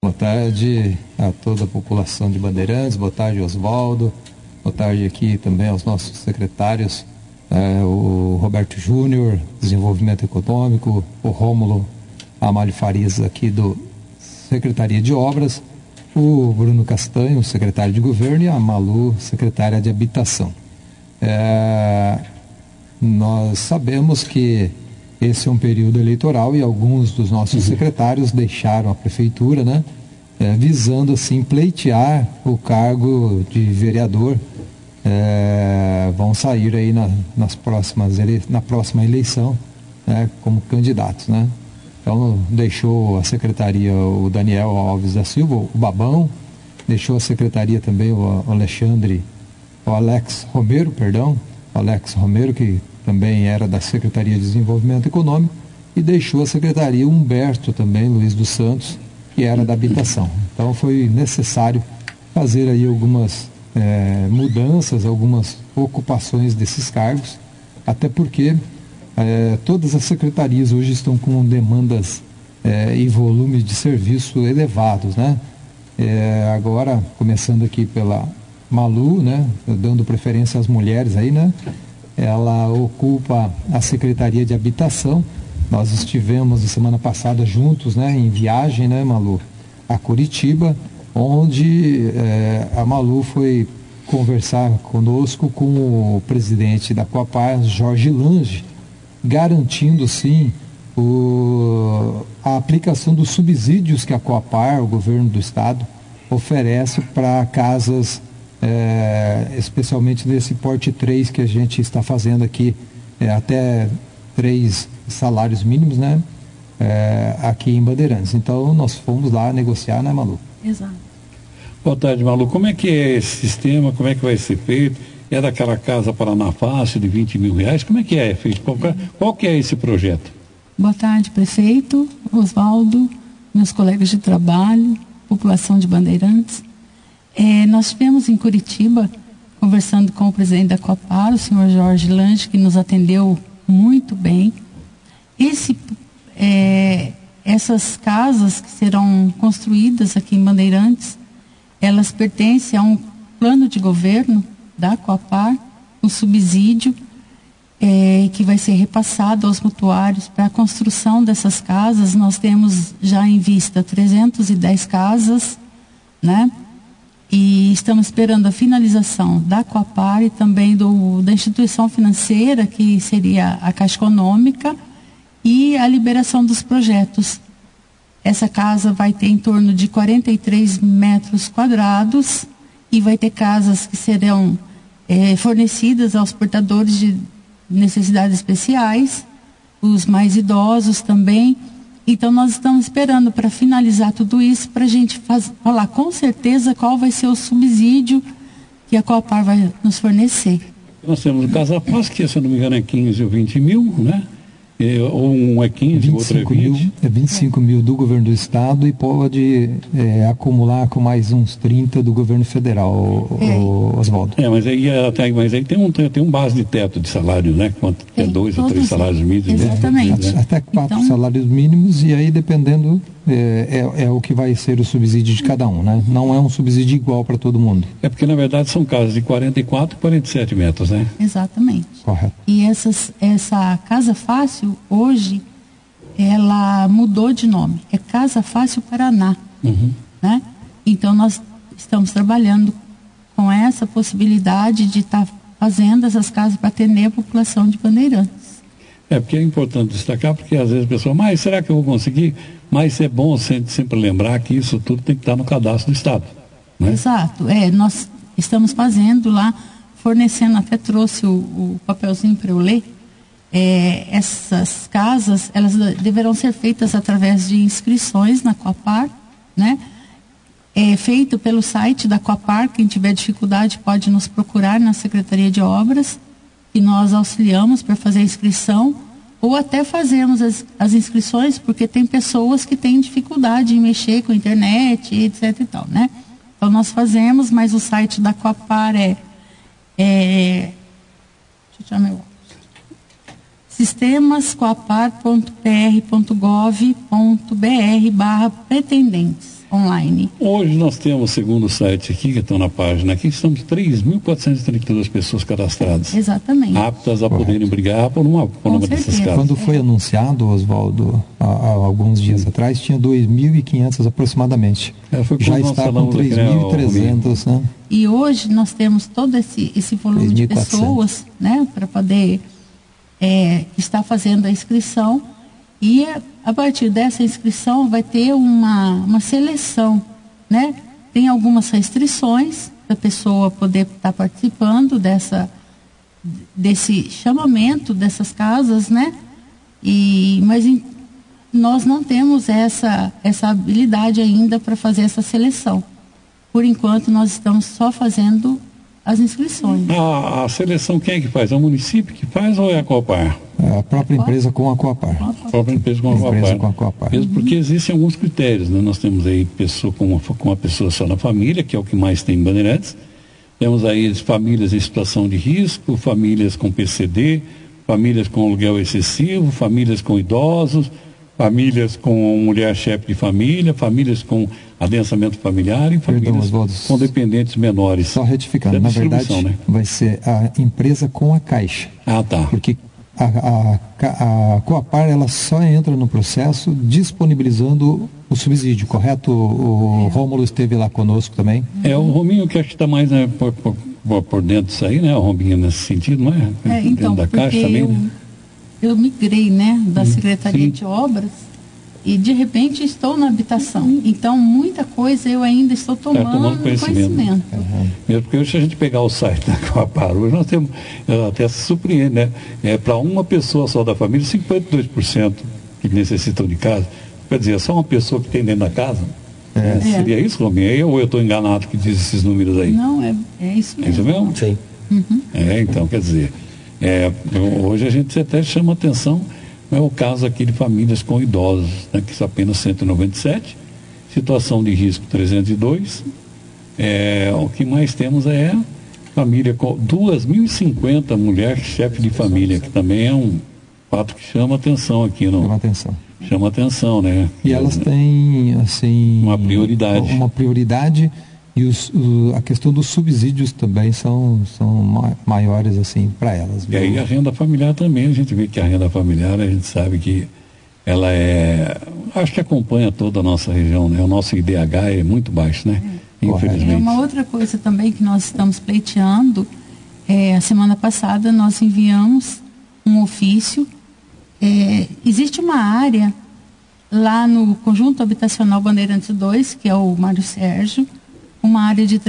Boa tarde a toda a população de Bandeirantes, boa tarde, Oswaldo, boa tarde aqui também aos nossos secretários, o Roberto Júnior, Desenvolvimento Econômico, o Rômulo Amália Farias aqui do Secretaria de Obras, o Bruno Castanho, secretário de Governo, e a Malu, secretária de Habitação. Nós sabemos que esse é um período eleitoral e alguns dos nossos secretários deixaram a prefeitura, né, visando assim pleitear o cargo de vereador. Vão sair aí na próxima eleição, né, como candidatos, né? Então deixou a secretaria o Daniel Alves da Silva, o Babão, deixou a secretaria também o Alex Romero, que também era da Secretaria de Desenvolvimento Econômico, e deixou a secretaria Humberto também, Luiz dos Santos, que era da Habitação. Então foi necessário fazer aí algumas mudanças, algumas ocupações desses cargos, até porque todas as secretarias hoje estão com demandas e volumes de serviço elevados, né? Agora, começando aqui pela Malu, né, dando preferência às mulheres aí, né? Ela ocupa a Secretaria de Habitação. Nós estivemos na semana passada juntos, né, em viagem, né, Malu, a Curitiba, onde a Malu foi conversar conosco com o presidente da Coapar, Jorge Lange, garantindo sim a aplicação dos subsídios que a Coapar, o governo do estado, oferece para casas, especialmente nesse porte 3 que a gente está fazendo aqui, até 3 salários mínimos, né, aqui em Bandeirantes. Então nós fomos lá negociar, né, Malu? Exato. Boa tarde, Malu. Como é que é esse sistema? Como é que vai ser feito? É daquela casa Paraná Fácil de R$20 mil? Como é que é feito? Qual que é esse projeto? Boa tarde, prefeito, Oswaldo, meus colegas de trabalho, população de Bandeirantes. Nós estivemos em Curitiba conversando com o presidente da Coapar, o senhor Jorge Lange, que nos atendeu muito bem. Essas casas que serão construídas aqui em Bandeirantes, elas pertencem a um plano de governo da Coapar, um subsídio que vai ser repassado aos mutuários para a construção dessas casas. Nós temos já em vista 310 casas, né? E estamos esperando a finalização da Coapar e também da instituição financeira, que seria a Caixa Econômica, e a liberação dos projetos. Essa casa vai ter em torno de 43 metros quadrados e vai ter casas que serão fornecidas aos portadores de necessidades especiais, os mais idosos também. Então nós estamos esperando para finalizar tudo isso, para a gente falar com certeza qual vai ser o subsídio que a Coapar vai nos fornecer. Nós temos o Casa Paz, que se eu não me engano é 15 ou 20 mil, né? Ou um é 15, o outro é 20. É 25 mil do governo do estado e pode acumular com mais uns 30 do governo federal, Oswaldo. Mas aí tem um base de teto de salário, né? Quanto é 2 ou 3 salários mínimos. Exatamente. Até 4 salários mínimos, e aí dependendo o que vai ser o subsídio de cada um, né? Não é um subsídio igual para todo mundo. É porque na verdade são casas de 44 e 47 metros, né? Exatamente. Correto. E essa Casa Fácil, hoje, ela mudou de nome. É Casa Fácil Paraná. Né? Então nós estamos trabalhando com essa possibilidade de estar fazendo essas casas para atender a população de Bandeirantes. Porque é importante destacar, porque às vezes a pessoa, mas será que eu vou conseguir? Mas é bom sempre lembrar que isso tudo tem que estar no cadastro do Estado. Né? Exato. Nós estamos fazendo lá, fornecendo, até trouxe o papelzinho para eu ler. Essas casas, elas deverão ser feitas através de inscrições na Coapar, né? É feito pelo site da Coapar. Quem tiver dificuldade pode nos procurar na Secretaria de Obras, e nós auxiliamos para fazer a inscrição, ou até fazemos as inscrições, porque tem pessoas que têm dificuldade em mexer com a internet, etc e tal, né? Então nós fazemos, mas o site da Coapar sistemascoapar.pr.gov.br/pretendentes. online. Hoje nós temos, segundo o site aqui, que estão na página aqui, estamos 3.432 pessoas cadastradas. Exatamente. Aptas a poderem brigar por uma dessas casas. Quando foi anunciado, Oswaldo, há alguns dias atrás, tinha 2.500 aproximadamente. Já está com 3.300, né? E hoje nós temos todo esse volume de pessoas, né, para poder estar fazendo a inscrição. E a partir dessa inscrição vai ter uma seleção, né? Tem algumas restrições da pessoa poder estar participando desse chamamento dessas casas, né? Mas nós não temos essa habilidade ainda para fazer essa seleção. Por enquanto nós estamos só fazendo as inscrições. A seleção quem é que faz? É o município que faz ou é a Coapar? É a própria empresa com a Coapar. A própria empresa com a Coapar. Mesmo porque existem alguns critérios, né? Nós temos aí pessoa com uma pessoa só na família, que é o que mais tem em Bandeirantes. Temos aí famílias em situação de risco, famílias com PCD, famílias com aluguel excessivo, famílias com idosos, famílias com mulher chefe de família, famílias com adensamento familiar e famílias com dependentes menores. Só retificando, na verdade, né? Vai ser a empresa com a Caixa. Ah, tá. Porque a Coapar, ela só entra no processo disponibilizando o subsídio, correto? O Rômulo esteve lá conosco também. O Rominho que acho que está mais, né, por dentro disso aí, né? O Rominho nesse sentido, não é? Então, dentro da Caixa também, eu migrei, né, da Secretaria de Obras e de repente estou na habitação. Então, muita coisa eu ainda estou tomando conhecimento. Mesmo porque hoje, se a gente pegar o site da Coapar, hoje nós temos, até se surpreende, né? Para uma pessoa só da família, 52% que necessitam de casa. Quer dizer, é só uma pessoa que tem dentro da casa? Seria isso, Rominho? Ou eu estou enganado que diz esses números aí? Não, é isso mesmo. É isso mesmo? Sim. Uhum. Então, quer dizer, hoje a gente até chama atenção, é o caso aqui de famílias com idosos, né, que são apenas 197, situação de risco 302, o que mais temos é família com 2.050 mulheres chefe de família, que também é um fato que chama atenção aqui. Chama atenção, né? E elas têm, assim... Uma prioridade. E a questão dos subsídios também são maiores, assim, para elas. E aí a renda familiar também, a gente vê que a renda familiar, a gente sabe que ela acho que acompanha toda a nossa região, né? O nosso IDH é muito baixo, né? Infelizmente. Uma outra coisa também que nós estamos pleiteando, a semana passada nós enviamos um ofício, existe uma área lá no Conjunto Habitacional Bandeirantes 2, que é o Mário Sérgio, uma área de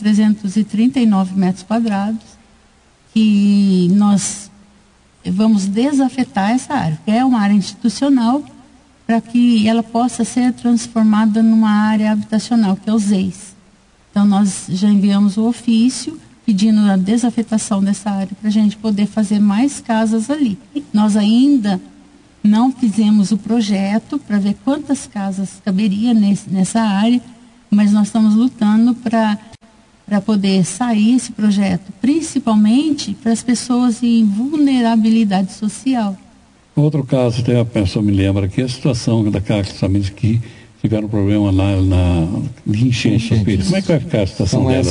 3.339 metros quadrados, que nós vamos desafetar essa área, que é uma área institucional, para que ela possa ser transformada numa área habitacional, que é os EIs. Então, nós já enviamos o ofício pedindo a desafetação dessa área, para a gente poder fazer mais casas ali. Nós ainda não fizemos o projeto para ver quantas casas caberia nessa área, mas nós estamos lutando para poder sair esse projeto, principalmente para as pessoas em vulnerabilidade social. Outro caso, até a pessoa me lembra que a situação daquelas famílias que tiveram problema lá de enchente. Como é que vai ficar a situação delas?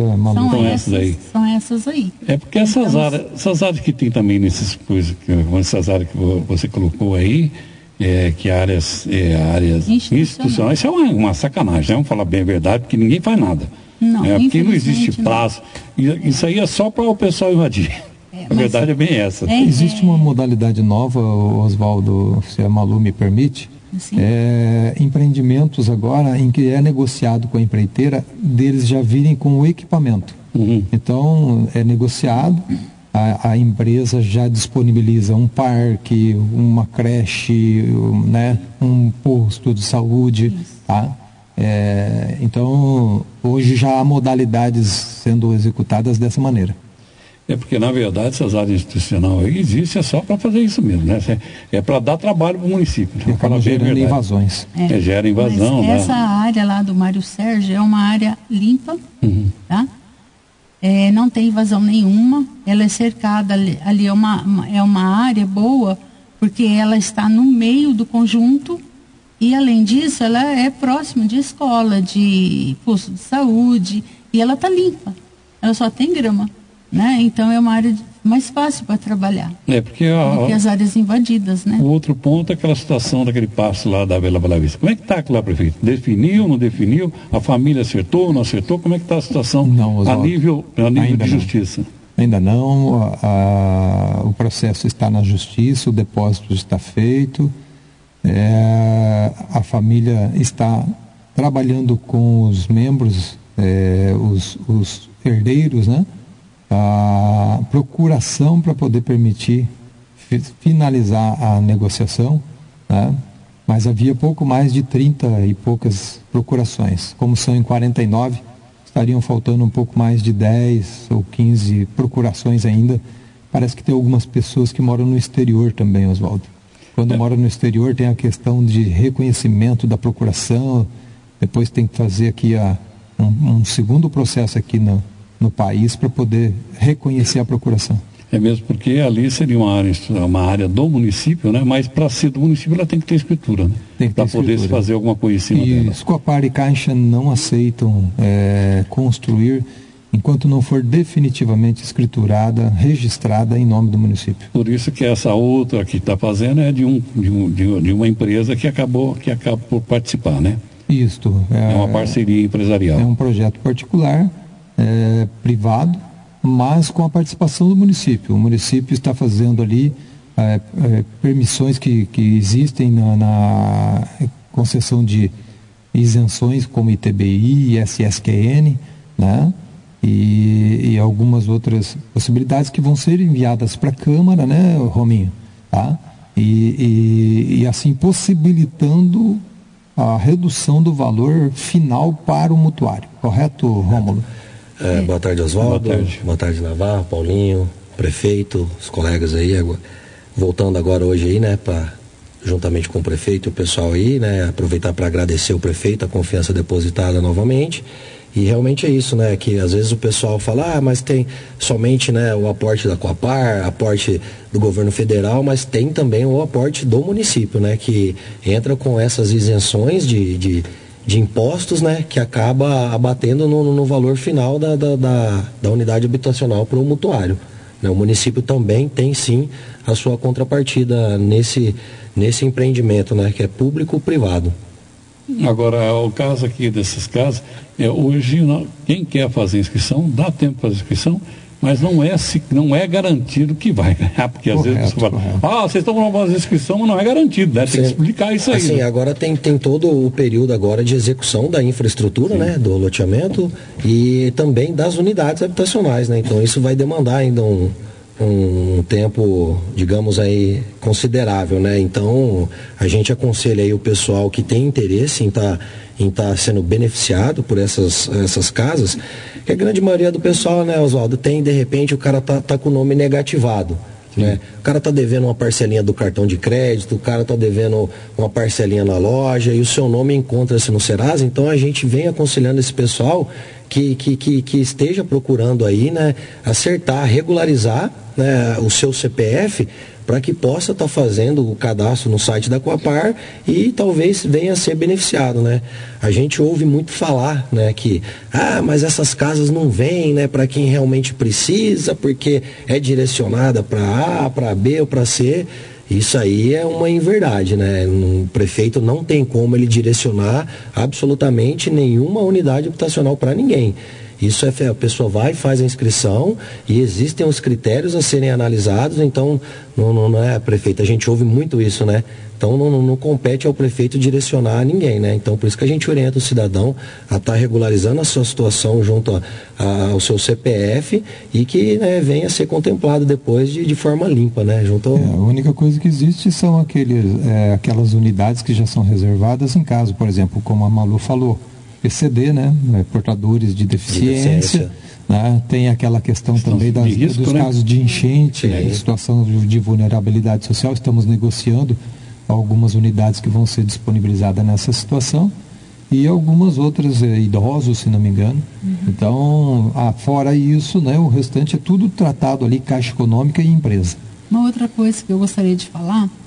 São essas aí. É porque essas áreas que tem também essas áreas que você colocou aí, que áreas institucionais, isso é uma sacanagem, né? Vamos falar bem a verdade, porque ninguém faz nada. Não, porque não existe prazo. Isso aí é só para o pessoal invadir. A verdade é bem essa. Existe uma modalidade nova, Oswaldo, se a Malu me permite, empreendimentos agora em que é negociado com a empreiteira deles já virem com o equipamento. Então, é negociado. A empresa já disponibiliza um parque, uma creche, né, um posto de saúde. Tá? Então, hoje já há modalidades sendo executadas dessa maneira. Porque, na verdade, essas áreas institucionais aí existem só para fazer isso mesmo, né? É para dar trabalho para o município. E acaba gerando invasões. Gera invasão. Mas essa área lá do Mário Sérgio é uma área limpa, tá? Não tem invasão nenhuma, ela é cercada, ali é uma área boa, porque ela está no meio do conjunto, E, além disso, ela é próxima de escola, de posto de saúde, e ela está limpa. Ela só tem grama, né? Então, é uma área mais fácil para trabalhar do que as áreas invadidas, né? O outro ponto é aquela situação daquele passo lá da Vila Bela Vista. Como é que está aquilo lá, prefeito? Definiu, não definiu? A família acertou, não acertou? Como é que está a situação a nível de justiça? Ainda não. O processo está na justiça, o depósito está feito. A família está trabalhando com os membros, os herdeiros, né? A procuração para poder permitir finalizar a negociação, né? Mas havia pouco mais de 30 e poucas procurações. Como são em 49, estariam faltando um pouco mais de 10 ou 15 procurações ainda. Parece que tem algumas pessoas que moram no exterior também, Oswaldo. Quando mora no exterior tem a questão de reconhecimento da procuração, depois tem que fazer aqui um segundo processo aqui no país para poder reconhecer a procuração. É mesmo porque ali seria uma área do município, né? Mas para ser do município ela tem que ter escritura, né? Para poder se fazer alguma coisa em cima dela. E Coapar e Caixa não aceitam construir enquanto não for definitivamente escriturada, registrada em nome do município. Por isso que essa outra que está fazendo é de uma empresa que acaba por participar, né? Isto. É uma parceria empresarial. É um projeto particular, privado, mas com a participação do município. O município está fazendo ali permissões que existem na concessão de isenções como ITBI, SSQN, né? E algumas outras possibilidades que vão ser enviadas para a Câmara, né, Rominho? Tá? E assim possibilitando a redução do valor final para o mutuário. Correto, Rômulo? Boa tarde, Oswaldo. Boa tarde, Navarro, Paulinho, prefeito, os colegas aí. Voltando agora hoje aí, né, juntamente com o prefeito e o pessoal aí, né, aproveitar para agradecer o prefeito a confiança depositada novamente. E realmente é isso, né, que às vezes o pessoal fala, mas tem somente, né, o aporte da Coapar, aporte do governo federal, mas tem também o aporte do município, né, que entra com essas isenções de impostos, né, que acaba abatendo no valor final da unidade habitacional para o mutuário. O município também tem sim a sua contrapartida nesse empreendimento, né, que é público-privado. Agora, o caso aqui desses casos, hoje quem quer fazer inscrição, dá tempo para fazer inscrição, mas não é garantido que vai ganhar, porque às vezes você fala, vocês estão fazendo inscrição, mas não é garantido, né? Tem que explicar isso aí. Assim, né? Agora tem todo o período agora de execução da infraestrutura, né? Do loteamento e também das unidades habitacionais, né? Então isso vai demandar ainda um tempo, digamos aí, considerável, né? Então, a gente aconselha aí o pessoal que tem interesse em estar sendo beneficiado por essas casas, que a grande maioria do pessoal, né, Oswaldo, de repente, o cara tá com o nome negativado, né? O cara tá devendo uma parcelinha do cartão de crédito, o cara tá devendo uma parcelinha na loja e o seu nome encontra-se no Serasa, então a gente vem aconselhando esse pessoal que esteja procurando aí, né, acertar, regularizar, né, o seu CPF para que possa estar fazendo o cadastro no site da Coapar e talvez venha a ser beneficiado, né? A gente ouve muito falar, né, que mas essas casas não vêm, né, para quem realmente precisa, porque é direcionada para A, para B ou para C. Isso aí é uma inverdade, né? O prefeito não tem como ele direcionar absolutamente nenhuma unidade habitacional para ninguém. Isso a pessoa vai, faz a inscrição e existem os critérios a serem analisados, então não é, prefeito, a gente ouve muito isso, né? Então não compete ao prefeito direcionar a ninguém, né? Então por isso que a gente orienta o cidadão a estar regularizando a sua situação junto ao seu CPF e que, né, venha a ser contemplado depois de forma limpa, né? A única coisa que existe são aquelas unidades que já são reservadas em caso, por exemplo, como a Malu falou, PCD, né? Portadores de deficiência. Né? Tem aquela questão também dos casos de enchente, situação de vulnerabilidade social. Estamos negociando algumas unidades que vão ser disponibilizadas nessa situação e algumas outras idosos, se não me engano. Então, fora isso, né, o restante é tudo tratado ali, Caixa Econômica e empresa. Uma outra coisa que eu gostaria de falar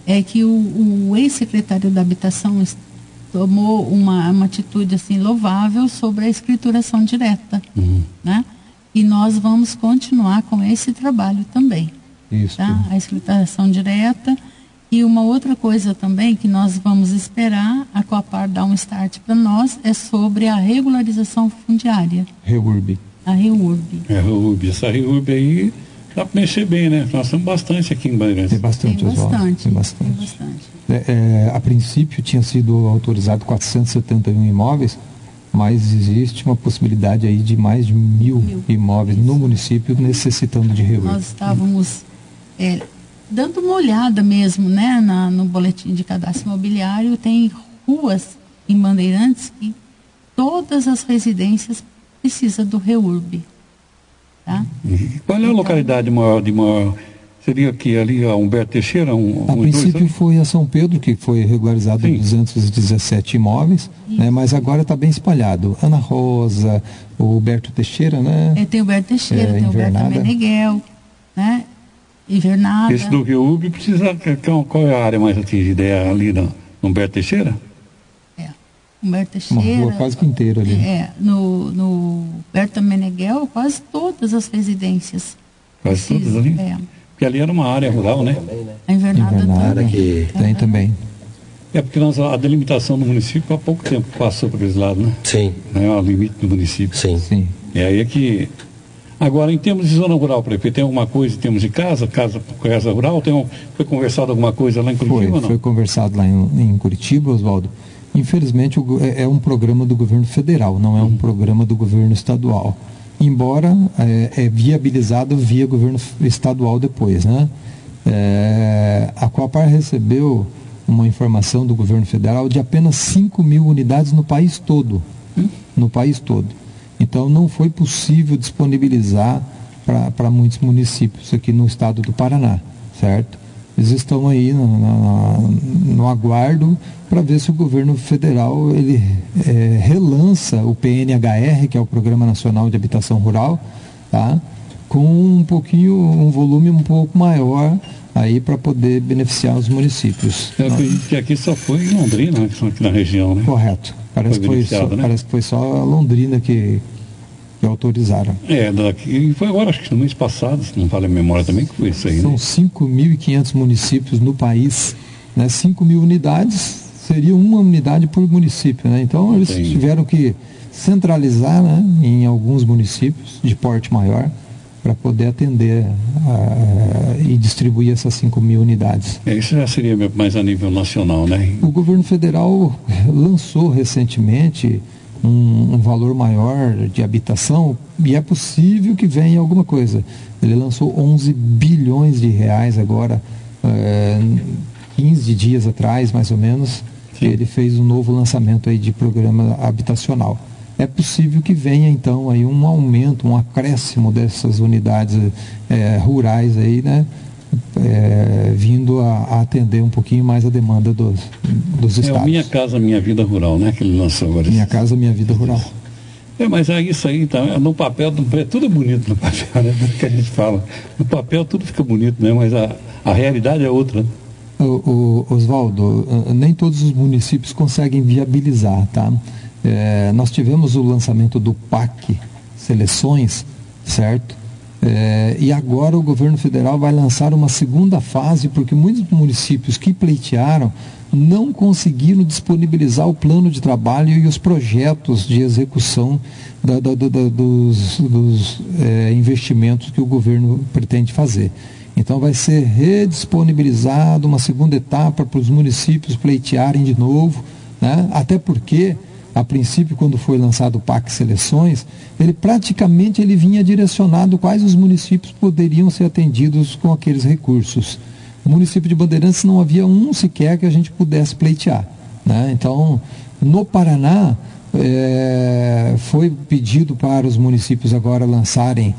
é que o ex-secretário da Habitação tomou uma atitude assim louvável sobre a escrituração direta, né? E nós vamos continuar com esse trabalho também. Isso. Tá? A escrituração direta. E uma outra coisa também que nós vamos esperar a Coapar dar um start para nós é sobre a regularização fundiária. REURB. A REURB. Essa REURB aí dá para mexer bem, né? Nós temos bastante aqui em Bandeirantes. Tem bastante, Oswaldo. Tem bastante. A princípio tinha sido autorizado 471 imóveis, mas existe uma possibilidade aí de mais de 1.000 imóveis no município necessitando de REURB. Nós estávamos dando uma olhada mesmo, né, no boletim de cadastro imobiliário. Tem ruas em Bandeirantes que todas as residências precisam do REURB. Tá? Qual é a localidade maior? Seria aqui ali a Humberto Teixeira? A princípio foi a São Pedro, que foi regularizado 217 imóveis, né, mas agora está bem espalhado. Ana Rosa, o Humberto Teixeira, né? Tem o Humberto Teixeira, tem o Humberto Meneghel, né? Invernada. Esse do REURB precisa. Qual é a área mais atingida? É ali no Humberto Teixeira? Humberto Teixeira. Uma rua quase que inteira ali. No Humberto Meneghel, quase todas as residências. Quase todas ali? Porque ali era uma área rural, né? A Invernada também. Que tem também. Porque a delimitação do município há pouco tempo passou por esse lado, né? Sim. É o limite do município. Sim. E aí é que... Agora, em termos de zona rural, prefeito, tem alguma coisa em termos de casa rural? Foi conversado alguma coisa lá em Curitiba ou não? Foi conversado lá em Curitiba, Oswaldo. Infelizmente, é um programa do governo federal, não é um programa do governo estadual. Embora é viabilizado via governo estadual depois, né? A Coapar recebeu uma informação do governo federal de apenas 5.000 unidades no país todo. No país todo. Então, não foi possível disponibilizar para muitos municípios aqui no estado do Paraná, certo? Eles estão aí no aguardo para ver se o governo federal ele relança o PNHR, que é o Programa Nacional de Habitação Rural, tá? Com um volume um pouco maior aí para poder beneficiar os municípios. Eu acredito que aqui só foi em Londrina, aqui na região, né? Correto. Parece que foi só a Londrina que autorizaram. Daqui foi agora, acho que no mês passado, se não falha a memória também, que foi isso aí. São 5.500 municípios no país, né? 5.000 unidades, seria uma unidade por município, né? Então eles tiveram que centralizar, né, em alguns municípios de porte maior para poder atender e distribuir essas 5.000 unidades. Isso já seria mais a nível nacional, né? O governo federal lançou recentemente um valor maior de habitação e é possível que venha alguma coisa. Ele lançou 11 bilhões de reais agora, 15 dias atrás, mais ou menos. Ele fez um novo lançamento aí de programa habitacional. É possível que venha então aí um aumento, um acréscimo dessas unidades rurais aí, né? Vindo a atender um pouquinho mais a demanda dos estados. Minha Casa Minha Vida Rural, né? Que ele lançou agora. Minha Casa Minha Vida Rural. Mas isso aí, então, no papel, tudo é bonito no papel, né? Do que a gente fala. No papel tudo fica bonito, né? Mas a realidade é outra, né? Oswaldo, nem todos os municípios conseguem viabilizar, tá? Nós tivemos o lançamento do PAC Seleções, certo? E agora o governo federal vai lançar uma segunda fase, porque muitos municípios que pleitearam não conseguiram disponibilizar o plano de trabalho e os projetos de execução dos investimentos que o governo pretende fazer. Então vai ser redisponibilizado uma segunda etapa para os municípios pleitearem de novo, né? Até porque, a princípio, quando foi lançado o PAC Seleções, ele praticamente vinha direcionado quais os municípios poderiam ser atendidos com aqueles recursos. O município de Bandeirantes não havia um sequer que a gente pudesse pleitear, né? Então, no Paraná, foi pedido para os municípios agora lançarem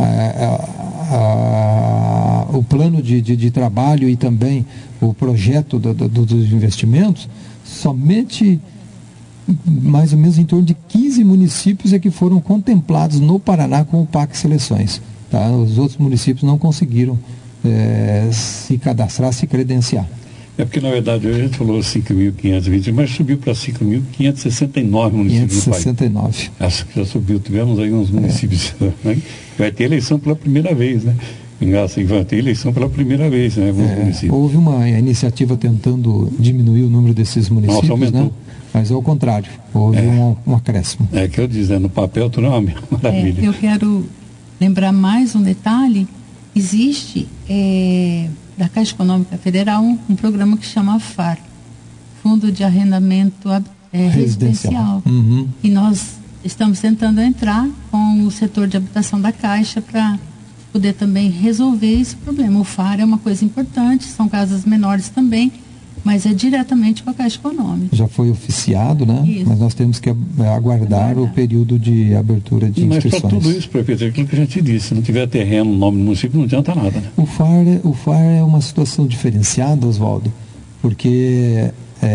o plano de trabalho e também o projeto dos investimentos. Somente mais ou menos em torno de 15 municípios que foram contemplados no Paraná com o PAC Seleções, tá? Os outros municípios não conseguiram se cadastrar, se credenciar. É porque, na verdade, hoje a gente falou 5.520, mas subiu para 5.569 municípios 569. do país. Acho que já subiu. Tivemos aí uns municípios, né? Vai ter eleição pela primeira vez, né? Assim, vai ter eleição pela primeira vez, né? Houve uma iniciativa tentando diminuir o número desses municípios. Nossa, aumentou. Né? Mas ao contrário, houve um acréscimo. É que eu disse, no papel tudo é uma maravilha. Eu quero lembrar mais um detalhe. Existe da Caixa Econômica Federal um programa que chama FAR, Fundo de Arrendamento Residencial. Uhum. E nós estamos tentando entrar com o setor de habitação da Caixa para poder também resolver esse problema. O FAR é uma coisa importante, são casas menores também, mas é diretamente com a Caixa Econômica. Já foi oficiado, né? Isso. Mas nós temos que aguardar o período de abertura de inscrições. Mas para tudo isso, prefeito, é aquilo que a gente disse, se não tiver terreno no nome do município, não adianta nada, né? O FAR é uma situação diferenciada, Oswaldo, porque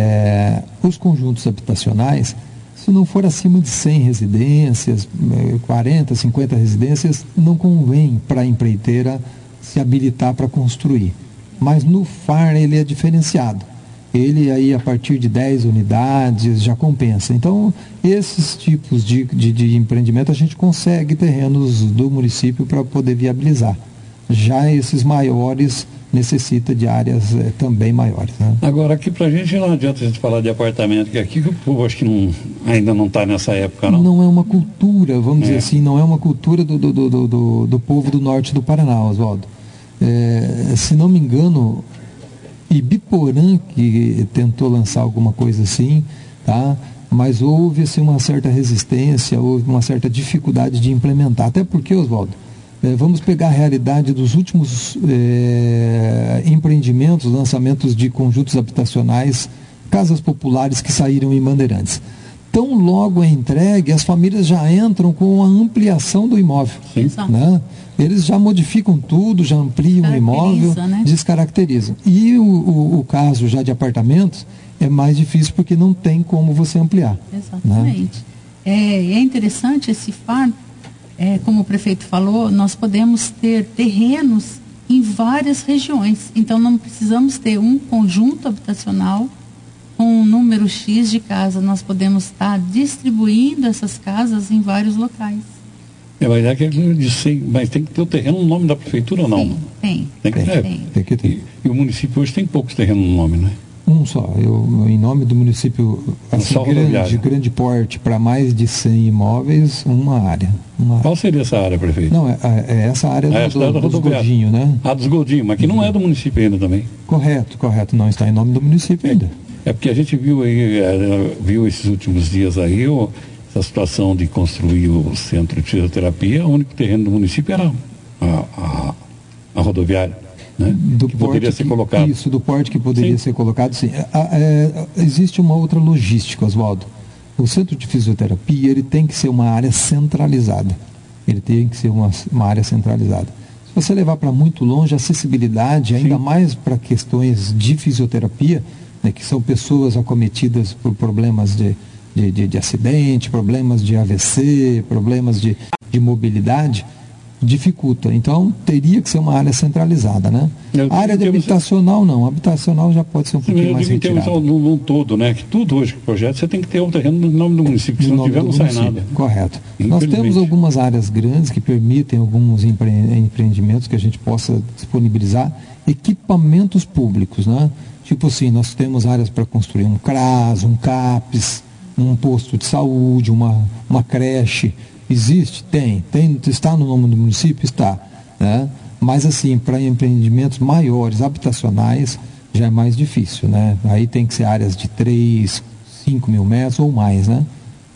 os conjuntos habitacionais, se não for acima de 100 residências, 40, 50 residências, não convém para a empreiteira se habilitar para construir. Mas no FAR ele é diferenciado. Ele aí a partir de 10 unidades já compensa. Então, esses tipos de empreendimento a gente consegue terrenos do município para poder viabilizar. Já esses maiores necessita de áreas também maiores. Né? Agora, aqui para a gente não adianta a gente falar de apartamento, que aqui o povo acho que ainda não está nessa época, não. Não é uma cultura, vamos dizer assim, não é uma cultura do povo do norte do Paraná, Oswaldo. Se não me engano, Ibiporã que tentou lançar alguma coisa assim, tá? Mas houve assim, uma certa resistência, houve uma certa dificuldade de implementar. Até porque, Oswaldo, vamos pegar a realidade dos últimos empreendimentos, lançamentos de conjuntos habitacionais, casas populares que saíram em Bandeirantes. Tão logo é entregue, as famílias já entram com a ampliação do imóvel. Sim. Né? Eles já modificam tudo, já ampliam o imóvel, né? Descaracterizam. E o caso já de apartamentos é mais difícil porque não tem como você ampliar. Exatamente. Né? É interessante esse FAR, como o prefeito falou, nós podemos ter terrenos em várias regiões. Então não precisamos ter um conjunto habitacional com um número X de casas. Nós podemos estar distribuindo essas casas em vários locais. Mas é que eu disse, mas tem que ter o terreno no nome da prefeitura ou não? Sim, tem. Tem que ter. E o município hoje tem poucos terrenos no nome, né? Um só. Em nome do município, assim, grande porte, para mais de 100 imóveis, uma área. Qual seria essa área, prefeito? Não, é essa área dos Goldinho, né? Dos Goldinho, mas que não é do município ainda também. Correto. Não está em nome do município ainda. É porque a gente viu esses últimos dias aí, essa situação de construir o centro de fisioterapia, o único terreno do município era a rodoviária, né? Que poderia ser colocado. Isso, do porte que poderia ser colocado, sim. Existe uma outra logística, Oswaldo. O centro de fisioterapia, ele tem que ser uma área centralizada. Ele tem que ser uma área centralizada. Se você levar para muito longe, a acessibilidade, ainda mais para questões de fisioterapia, né, que são pessoas acometidas por problemas de acidente, problemas de AVC, problemas de mobilidade, dificulta. Então, teria que ser uma área centralizada, né? A área de habitacional, não. Habitacional já pode ser um pouquinho mais retirada. Num todo, né? Que tudo hoje que projeto, você tem que ter um terreno no nome do município, se não tiver, não sai nada. Correto. Nós temos algumas áreas grandes que permitem alguns empreendimentos que a gente possa disponibilizar equipamentos públicos, né? Tipo assim, nós temos áreas para construir um CRAS, um CAPES, um posto de saúde, uma creche. Existe? Tem. Está no nome do município? Está. Né? Mas assim, para empreendimentos maiores, habitacionais, já é mais difícil, né? Aí tem que ser áreas de 3, 5 mil metros ou mais, né?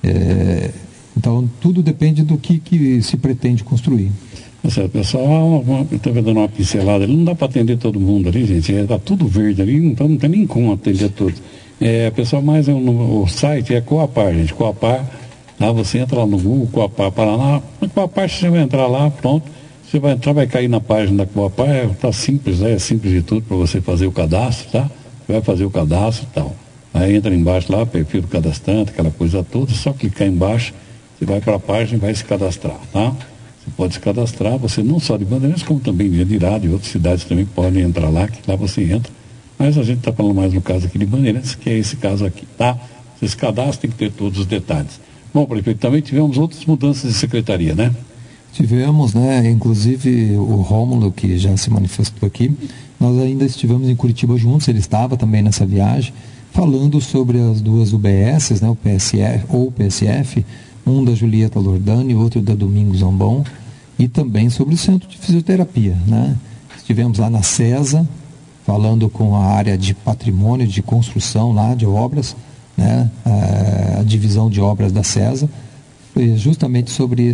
Então, tudo depende do que se pretende construir. Pessoal, estou dando uma pincelada ali, não dá para atender todo mundo ali, gente. Está tudo verde ali, então não tem nem como atender todos. Pessoal, mais o site é Coapar, gente. Coapar, lá você entra lá no Google, Coapar Paraná. Coapar, você vai entrar lá, pronto. Você vai entrar, vai cair na página da Coapar, está simples, é simples de tudo para você fazer o cadastro, tá? Você vai fazer o cadastro e tal. Aí entra embaixo lá, perfil do cadastrante, aquela coisa toda, só clicar embaixo, você vai para a página e vai se cadastrar, tá? Você pode se cadastrar, você não só de Bandeirantes, como também de Irá, de outras cidades também podem entrar lá, que lá você entra. Mas a gente está falando mais no caso aqui de Bandeirantes, que é esse caso aqui, tá? Esse cadastro tem que ter todos os detalhes. Bom, prefeito, também tivemos outras mudanças de secretaria, né? Tivemos, né? Inclusive o Rômulo, que já se manifestou aqui, nós ainda estivemos em Curitiba juntos, ele estava também nessa viagem, falando sobre as duas UBSs, né? O PSF, ou o PSF, um da Julieta Lordani, outro da Domingos Zambon, e também sobre o Centro de Fisioterapia, né? Estivemos lá na CESA, falando com a área de patrimônio, de construção lá, de obras, né? A divisão de obras da CESA, justamente sobre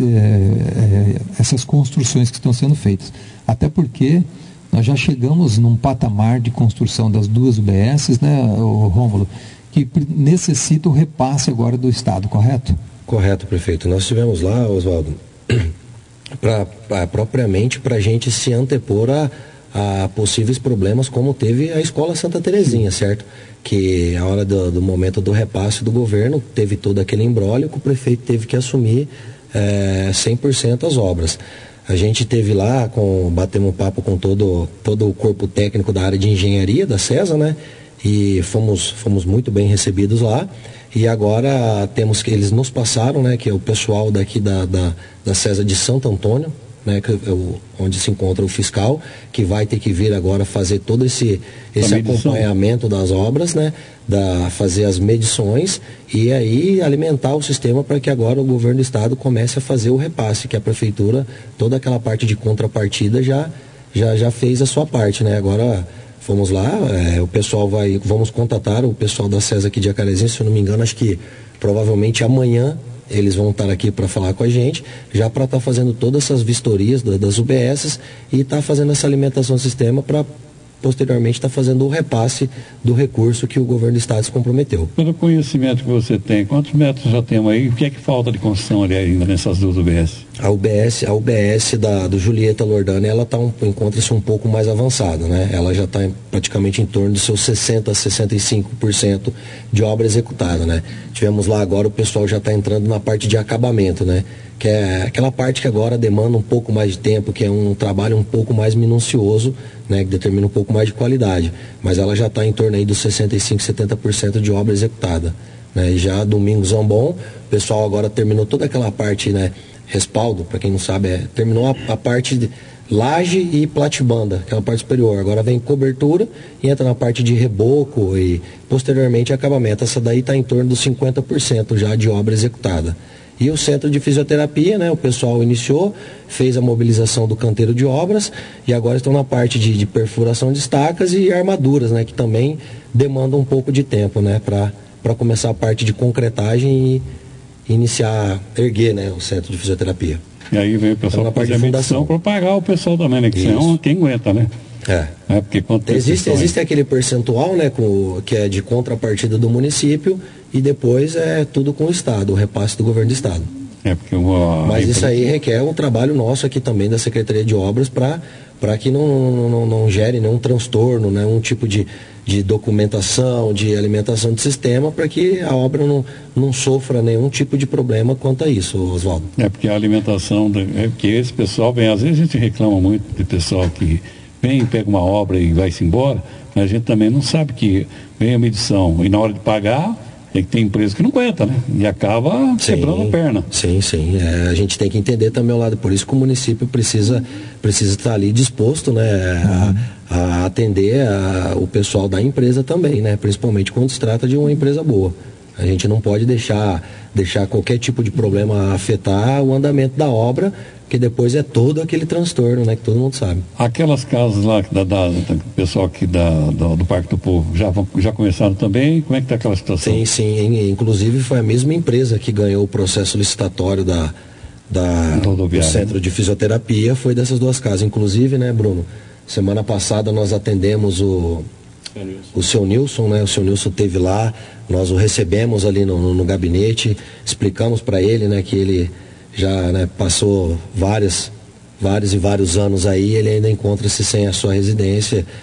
essas construções que estão sendo feitas. Até porque nós já chegamos num patamar de construção das duas UBSs, né, Rômulo, que necessita o repasse agora do Estado, correto? Correto, prefeito. Nós estivemos lá, Oswaldo, propriamente para a gente se antepor a possíveis problemas como teve a Escola Santa Terezinha, certo? Que a hora do momento do repasse do governo teve todo aquele imbróglio que o prefeito teve que assumir 100% as obras. A gente teve lá, batemos um papo com todo o corpo técnico da área de engenharia da CESA, né? E fomos muito bem recebidos lá. E agora temos que eles nos passaram, né? Que é o pessoal daqui da CESA de Santo Antônio, né, onde se encontra o fiscal, que vai ter que vir agora fazer todo esse acompanhamento das obras, né, fazer as medições e aí alimentar o sistema para que agora o governo do estado comece a fazer o repasse, que a prefeitura, toda aquela parte de contrapartida já fez a sua parte, né? Agora fomos lá, o pessoal vamos contatar o pessoal da CESA aqui de Jacarezinho, se eu não me engano, acho que provavelmente amanhã eles vão estar aqui para falar com a gente, já para estar fazendo todas essas vistorias das UBSs e estar fazendo essa alimentação do sistema para posteriormente estar fazendo o repasse do recurso que o governo do estado se comprometeu. Pelo conhecimento que você tem, quantos metros já temos aí? O que é que falta de construção ali ainda nessas duas UBS? A UBS do Julieta Lordani, ela encontra-se um pouco mais avançada, né? Ela já está praticamente em torno dos seus 60% a 65% de obra executada, né? Tivemos lá agora, o pessoal já está entrando na parte de acabamento, né? Que é aquela parte que agora demanda um pouco mais de tempo, que é um trabalho um pouco mais minucioso, né, que determina um pouco mais de qualidade, mas ela já está em torno aí dos 65%, 70% de obra executada, né? E já Domingos Zambon, o pessoal agora terminou toda aquela parte, né, respaldo, para quem não sabe, terminou a parte de laje e platibanda, aquela parte superior, agora vem cobertura e entra na parte de reboco e posteriormente acabamento. Essa daí está em torno dos 50% já de obra executada. E o Centro de Fisioterapia, né, o pessoal iniciou, fez a mobilização do canteiro de obras e agora estão na parte de perfuração de estacas e armaduras, né, que também demandam um pouco de tempo, né, para começar a parte de concretagem e iniciar, erguer, né, o Centro de Fisioterapia. E aí vem o pessoal fazer a medição para pagar o pessoal também, né, que senão quem aguenta, né? Porque existe aquele percentual, né, que é de contrapartida do município e depois é tudo com o Estado, o repasse do governo do Estado. Mas isso aí requer um trabalho nosso aqui também da Secretaria de Obras para que não gere nenhum transtorno, né, um tipo de documentação, de alimentação de sistema, para que a obra não sofra nenhum tipo de problema quanto a isso, Oswaldo. Porque a alimentação, porque esse pessoal vem, às vezes a gente reclama muito de pessoal que vem, pega uma obra e vai-se embora, mas a gente também não sabe que vem a medição e na hora de pagar tem empresa que não aguenta, né? E acaba quebrando a perna. Sim. A gente tem que entender também o lado, por isso que o município precisa estar ali disposto, né, a atender o pessoal da empresa também, né? Principalmente quando se trata de uma empresa boa. A gente não pode deixar qualquer tipo de problema afetar o andamento da obra, porque depois é todo aquele transtorno, né, que todo mundo sabe. Aquelas casas lá do pessoal aqui do Parque do Povo já começaram também? Como é que está aquela situação? Sim. Inclusive foi a mesma empresa que ganhou o processo licitatório do Centro de Fisioterapia, foi dessas duas casas. Inclusive, né, Bruno, semana passada nós atendemos o seu Nilson, né? O seu Nilson esteve lá, nós o recebemos ali no gabinete, explicamos para ele, né, que ele já, né, passou vários e vários anos aí, ele ainda encontra-se sem a sua residência,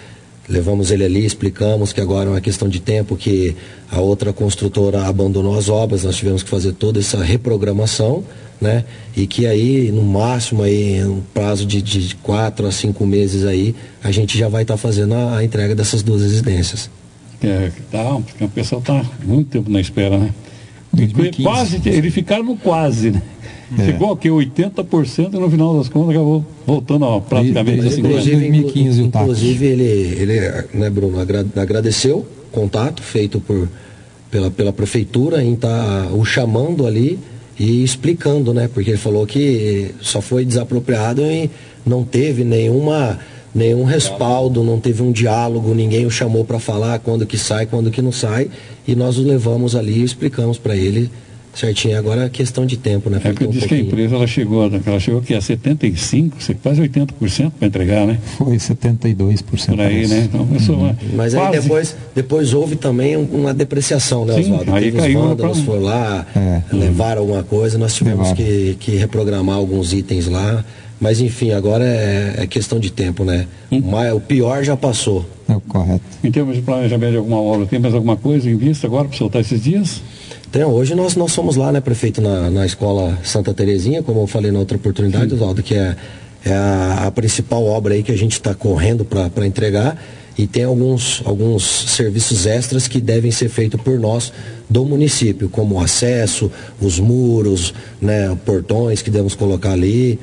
levamos ele ali, explicamos que agora é uma questão de tempo, que a outra construtora abandonou as obras, nós tivemos que fazer toda essa reprogramação, né? E que aí, no máximo, aí, um prazo de 4 a 5 meses aí, a gente já vai estar fazendo a entrega dessas 2 residências. Porque o pessoal está muito tempo na espera, né? 2015. Quase, eles ficaram no quase, né? Chegou aqui 80% e no final das contas acabou voltando praticamente a 50%. Inclusive ele, né, Bruno, agradeceu o contato feito pela prefeitura em estar o chamando ali e explicando, né? Porque ele falou que só foi desapropriado e não teve nenhum respaldo, não teve um diálogo, ninguém o chamou para falar quando que sai, quando que não sai, e nós o levamos ali e explicamos para ele certinho. Agora é questão de tempo, né? Porque eu disse que a empresa ela chegou aqui a 75%, quase 80% para entregar, né? Foi 72%. Por aí, né? Então, mas aí depois houve também uma depreciação, né, Oswaldo? Aí os vândalos foram lá, levaram alguma coisa, nós tivemos que reprogramar alguns itens lá. Mas enfim, agora é questão de tempo, né? O pior já passou. Correto. Em termos de planejamento de alguma obra, tem mais alguma coisa em vista agora para soltar esses dias? Então, hoje nós fomos lá, né, prefeito, na escola Santa Terezinha, como eu falei na outra oportunidade, Oswaldo, que é a principal obra aí que a gente está correndo para entregar, e tem alguns serviços extras que devem ser feitos por nós do município, como o acesso, os muros, né, portões que devemos colocar ali,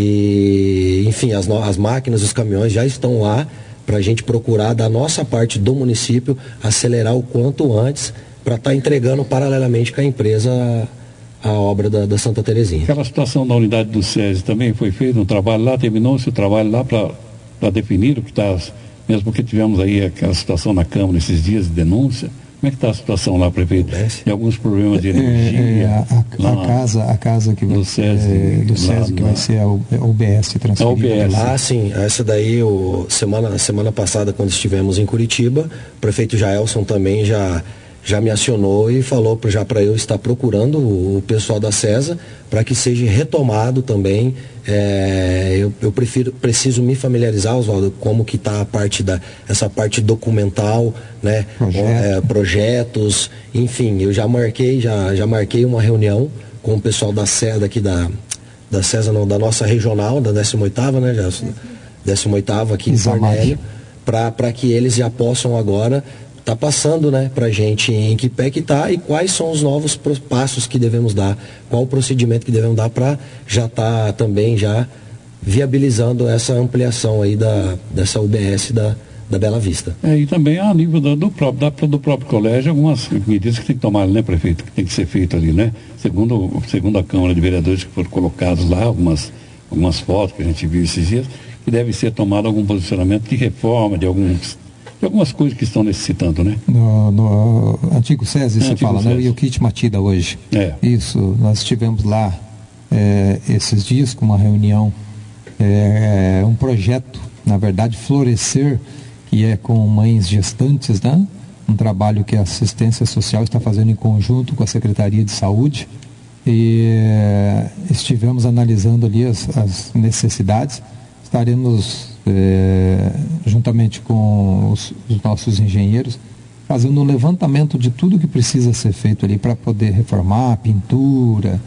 e enfim, as máquinas, os caminhões já estão lá para a gente procurar da nossa parte do município acelerar o quanto antes para estar entregando paralelamente com a empresa a obra da Santa Terezinha. Aquela situação da unidade do SESI também foi feito um trabalho lá, terminou-se o trabalho lá para definir o que está, mesmo porque tivemos aí aquela situação na Câmara esses dias de denúncia. Como é que está a situação lá, prefeito? Tem alguns problemas de energia. A casa que vai ser do SESI, que vai ser a UBS transferida. Sim. Essa daí, semana passada, quando estivemos em Curitiba, o prefeito Jaelson também já me acionou e falou já para eu estar procurando o pessoal da CESA para que seja retomado também. Eu preciso me familiarizar, Oswaldo, como que está essa parte documental, né? Projetos, enfim, eu já marquei uma reunião com o pessoal da CESA aqui da CESA, não, da nossa regional, da 18ª, né? 18ª aqui em Cornélio, para que eles já possam agora está passando, né, para a gente em que pé que está e quais são os novos passos que devemos dar, qual o procedimento que devemos dar para já estar também já viabilizando essa ampliação aí dessa UBS da Bela Vista. E também a nível do próprio colégio, algumas medidas que tem que tomar, né, prefeito, que tem que ser feito ali, né? Segundo a Câmara de Vereadores que foram colocados lá, algumas fotos que a gente viu esses dias, que deve ser tomado algum posicionamento de reforma, de algumas coisas que estão necessitando, né? No antigo SESI, você fala, né? E o kit Matida hoje. Isso, nós estivemos lá esses dias com uma reunião, um projeto, na verdade, Florescer, que é com mães gestantes, né? Um trabalho que a assistência social está fazendo em conjunto com a Secretaria de Saúde, e estivemos analisando ali as necessidades. Estaremos juntamente com os nossos engenheiros fazendo um levantamento de tudo que precisa ser feito ali para poder reformar, pintura,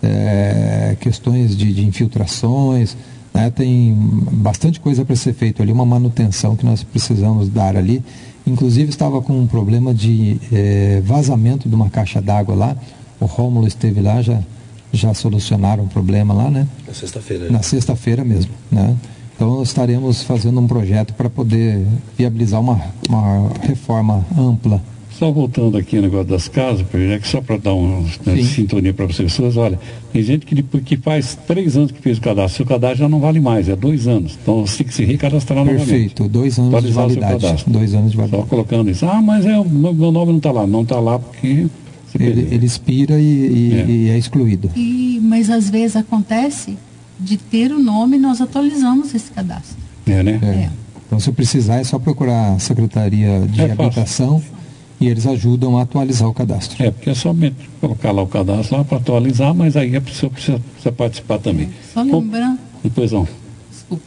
questões de infiltrações, né? Tem bastante coisa para ser feito ali, uma manutenção que nós precisamos dar ali. Inclusive estava com um problema de vazamento de uma caixa d'água lá, o Rômulo esteve lá, já solucionaram o problema lá, né? Na sexta-feira mesmo, né? Então estaremos fazendo um projeto para poder viabilizar uma reforma ampla. Só voltando aqui no negócio das casas, só para dar uma sintonia para as pessoas, olha, tem gente que faz 3 anos que fez o cadastro, seu cadastro já não vale mais, é 2 anos. Então você tem que se recadastrar novamente. Perfeito, 2 anos de validade. 2 anos de validade. Só colocando isso, mas o meu nome não está lá. Não está lá porque ele expira e é excluído. Mas às vezes acontece de ter o nome, nós atualizamos esse cadastro. Né? Então, se precisar, é só procurar a Secretaria de Habitação e eles ajudam a atualizar o cadastro. Porque é somente colocar lá o cadastro lá para atualizar, mas aí a pessoa precisa participar também. Só lembrando... Depois não. Desculpa.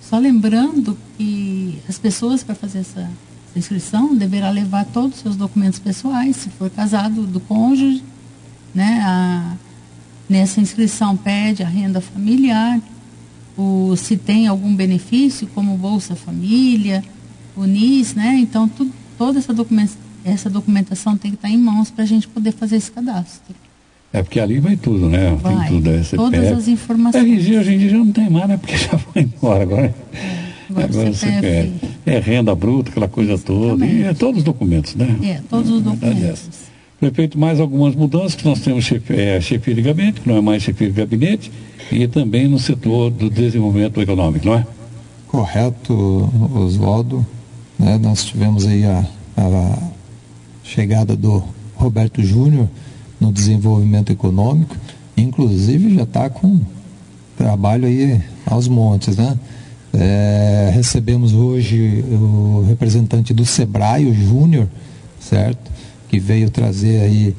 Só lembrando que as pessoas, para fazer essa inscrição, deverá levar todos os seus documentos pessoais, se for casado, do cônjuge, né? Nessa inscrição pede a renda familiar, se tem algum benefício, como Bolsa Família, o NIS, né? Então, toda essa documentação tem que estar em mãos para a gente poder fazer esse cadastro. Porque ali vai tudo, né? Vai, tem tudo, todas as informações. RG hoje em dia já não tem mais, né? Porque já foi embora agora. Agora CPF. Renda bruta, aquela coisa toda. E todos os documentos, né? Todos os documentos. Prefeito, mais algumas mudanças, que nós temos chefia de gabinete, que não é mais chefia de gabinete, e também no setor do desenvolvimento econômico, não é? Correto, Oswaldo. Né? Nós tivemos aí a chegada do Roberto Júnior no desenvolvimento econômico, inclusive já está com trabalho aí aos montes, né? Recebemos hoje o representante do Sebrae, o Júnior, certo? Que veio trazer aí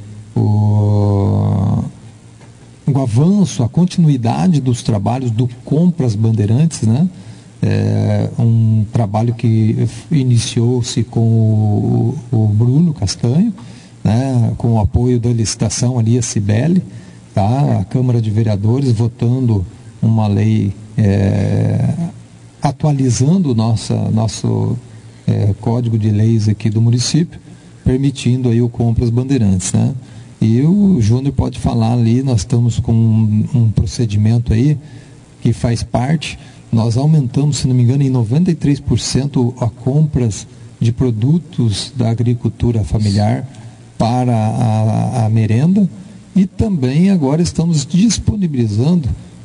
o avanço, a continuidade dos trabalhos do Compras Bandeirantes, né? Um trabalho que iniciou-se com o Bruno Castanho, né? Com o apoio da licitação ali, a Cibele, tá? A Câmara de Vereadores votando uma lei atualizando o nosso código de leis aqui do município, permitindo aí o Compras Bandeirantes, né? E o Júnior pode falar ali, nós estamos com um procedimento aí que faz parte, nós aumentamos, se não me engano, em 93% a compras de produtos da agricultura familiar para a merenda, e também agora estamos disponibilizando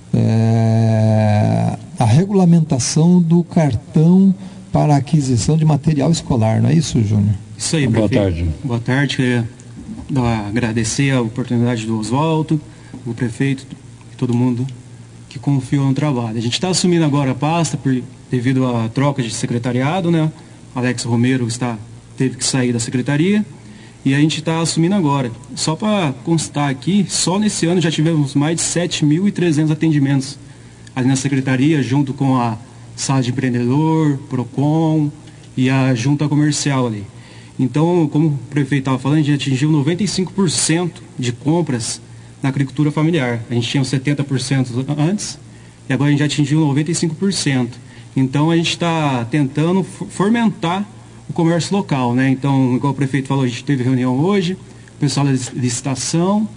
a regulamentação do cartão para aquisição de material escolar, não é isso, Júnior? Isso aí, Boa prefeito. tarde. Boa tarde, queria agradecer a oportunidade do Oswaldo, o prefeito e todo mundo que confiou no trabalho. A gente está assumindo agora a pasta devido à troca de secretariado, né? Alex Romero teve que sair da secretaria e a gente está assumindo agora. Só para constar aqui, só nesse ano já tivemos mais de 7.300 atendimentos ali na secretaria, junto com a sala de empreendedor, PROCON e a junta comercial ali. Então, como o prefeito estava falando, a gente atingiu 95% de compras na agricultura familiar. A gente tinha 70% antes e agora a gente já atingiu 95%. Então, a gente está tentando fomentar o comércio local, né? Então, igual o prefeito falou, a gente teve reunião hoje, o pessoal da licitação,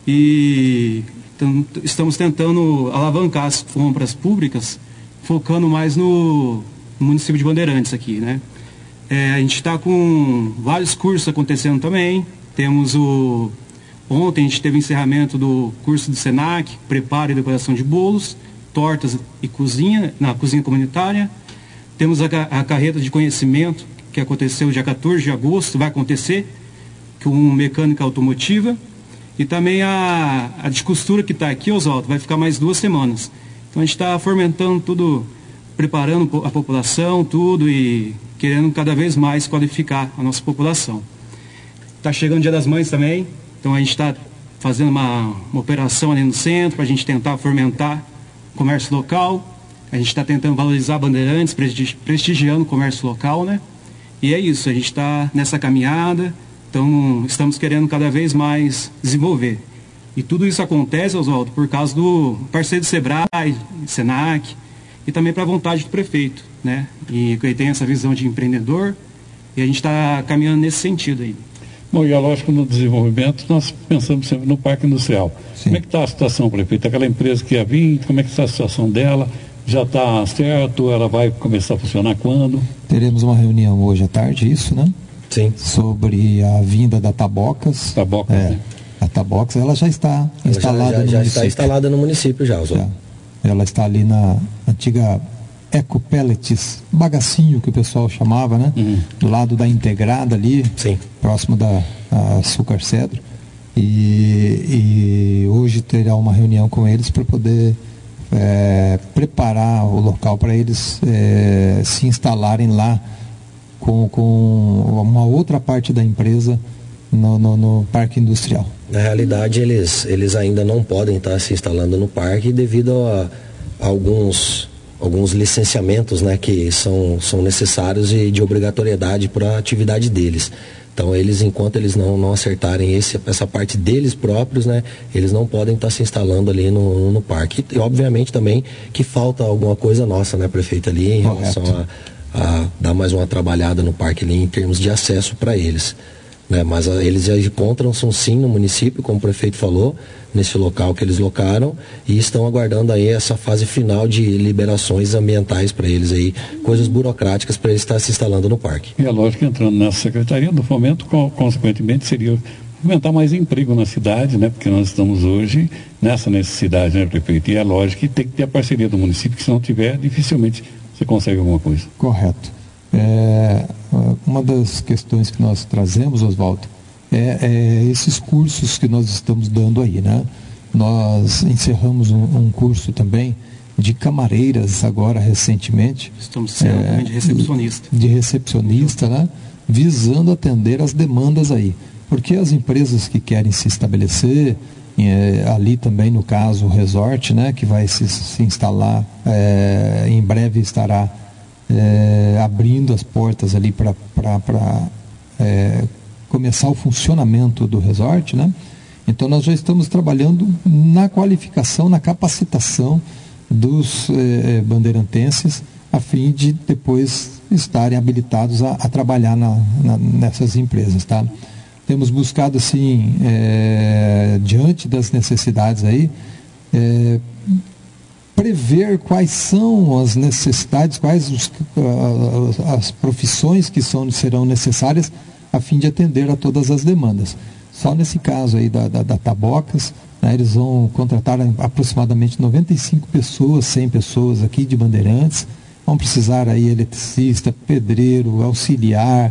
e estamos tentando alavancar as compras públicas, focando mais no município de Bandeirantes aqui, né? A gente está com vários cursos acontecendo também. Temos ontem a gente teve o encerramento do curso do SENAC, preparo e decoração de bolos, tortas e cozinha, na cozinha comunitária. Temos a carreta de conhecimento, que aconteceu dia 14 de agosto, vai acontecer, com mecânica automotiva. E também a de costura que está aqui, Oswaldo, vai ficar mais 2 semanas. Então a gente está fomentando tudo, preparando a população, tudo, e querendo cada vez mais qualificar a nossa população. Está chegando o Dia das Mães também, então a gente está fazendo uma operação ali no centro para a gente tentar fomentar o comércio local. A gente está tentando valorizar Bandeirantes, prestigiando o comércio local, né? E é isso, a gente está nessa caminhada, então estamos querendo cada vez mais desenvolver. E tudo isso acontece, Oswaldo, por causa do parceiro do Sebrae, Senac, e também para a vontade do prefeito, né? E ele tem essa visão de empreendedor, e a gente está caminhando nesse sentido aí. Bom, e é lógico, no desenvolvimento, nós pensamos sempre no Parque Industrial. Sim. Como é que está a situação, prefeito? Aquela empresa que ia vir, como é que está a situação dela? Já está certo? Ela vai começar a funcionar quando? Teremos uma reunião hoje à tarde, isso, né? Sim. Sobre a vinda da Tabocas. Tabocas, né? A Tabocas, ela já está instalada no município. Já está instalada no município já, Oswaldo. Ela está ali na antiga Eco Pellets, bagacinho que o pessoal chamava, né? Do lado da Integrada ali, sim, próximo da Açúcar Cedro. E hoje terá uma reunião com eles para poder preparar o local para eles se instalarem lá com uma outra parte da empresa no Parque Industrial. Na realidade, eles ainda não podem estar se instalando no parque devido a alguns alguns licenciamentos, né, que são necessários e de obrigatoriedade para a atividade deles. Então, enquanto eles não acertarem essa parte deles próprios, né, eles não podem estar se instalando ali no parque. E, obviamente, também que falta alguma coisa nossa, né, prefeito, ali em relação a dar mais uma trabalhada no parque ali em termos de acesso para eles. Né, mas eles já encontram-se sim no município, como o prefeito falou, nesse local que eles locaram, e estão aguardando aí essa fase final de liberações ambientais para eles aí, coisas burocráticas para eles estar se instalando no parque. E é lógico que entrando nessa Secretaria do Fomento, consequentemente seria aumentar mais emprego na cidade, né? Porque nós estamos hoje nessa necessidade, né, prefeito? E é lógico que tem que ter a parceria do município, que se não tiver, dificilmente você consegue alguma coisa. Correto. Uma das questões que nós trazemos, Oswaldo, é esses cursos que nós estamos dando aí, né? Nós encerramos um curso também de camareiras agora recentemente. Estamos sendo de recepcionista. De recepcionista, né? Visando atender as demandas aí. Porque as empresas que querem se estabelecer, ali também no caso o resort, né? Que vai se instalar, em breve estará abrindo as portas ali para começar o funcionamento do resort, né? Então nós já estamos trabalhando na qualificação, na capacitação dos bandeirantenses, a fim de depois estarem habilitados a trabalhar nessas empresas, tá? Temos buscado assim, diante das necessidades aí, prever quais são as necessidades, quais as profissões que serão necessárias a fim de atender a todas as demandas. Só nesse caso aí da Tabocas, né, eles vão contratar aproximadamente 95 pessoas, 100 pessoas aqui de Bandeirantes, vão precisar aí eletricista, pedreiro, auxiliar,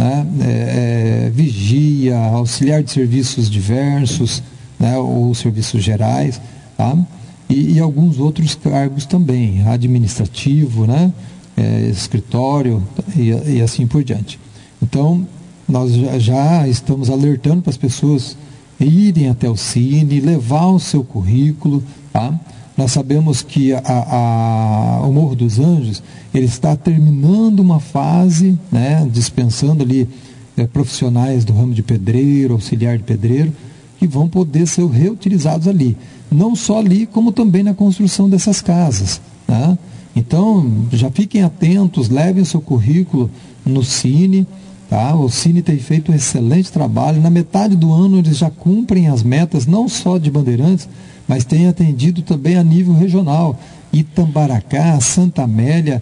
né, vigia, auxiliar de serviços diversos, né, ou serviços gerais, tá? E alguns outros cargos também, administrativo, né, escritório e assim por diante. Então, nós já estamos alertando para as pessoas irem até o Cine, levar o seu currículo, tá? Nós sabemos que o Morro dos Anjos, ele está terminando uma fase, né, dispensando ali profissionais do ramo de pedreiro, auxiliar de pedreiro, que vão poder ser reutilizados ali. Não só ali, como também na construção dessas casas, né? Então, já fiquem atentos, levem o seu currículo no Cine, tá? O Cine tem feito um excelente trabalho. Na metade do ano eles já cumprem as metas, não só de Bandeirantes, mas têm atendido também a nível regional. Itambaracá, Santa Amélia,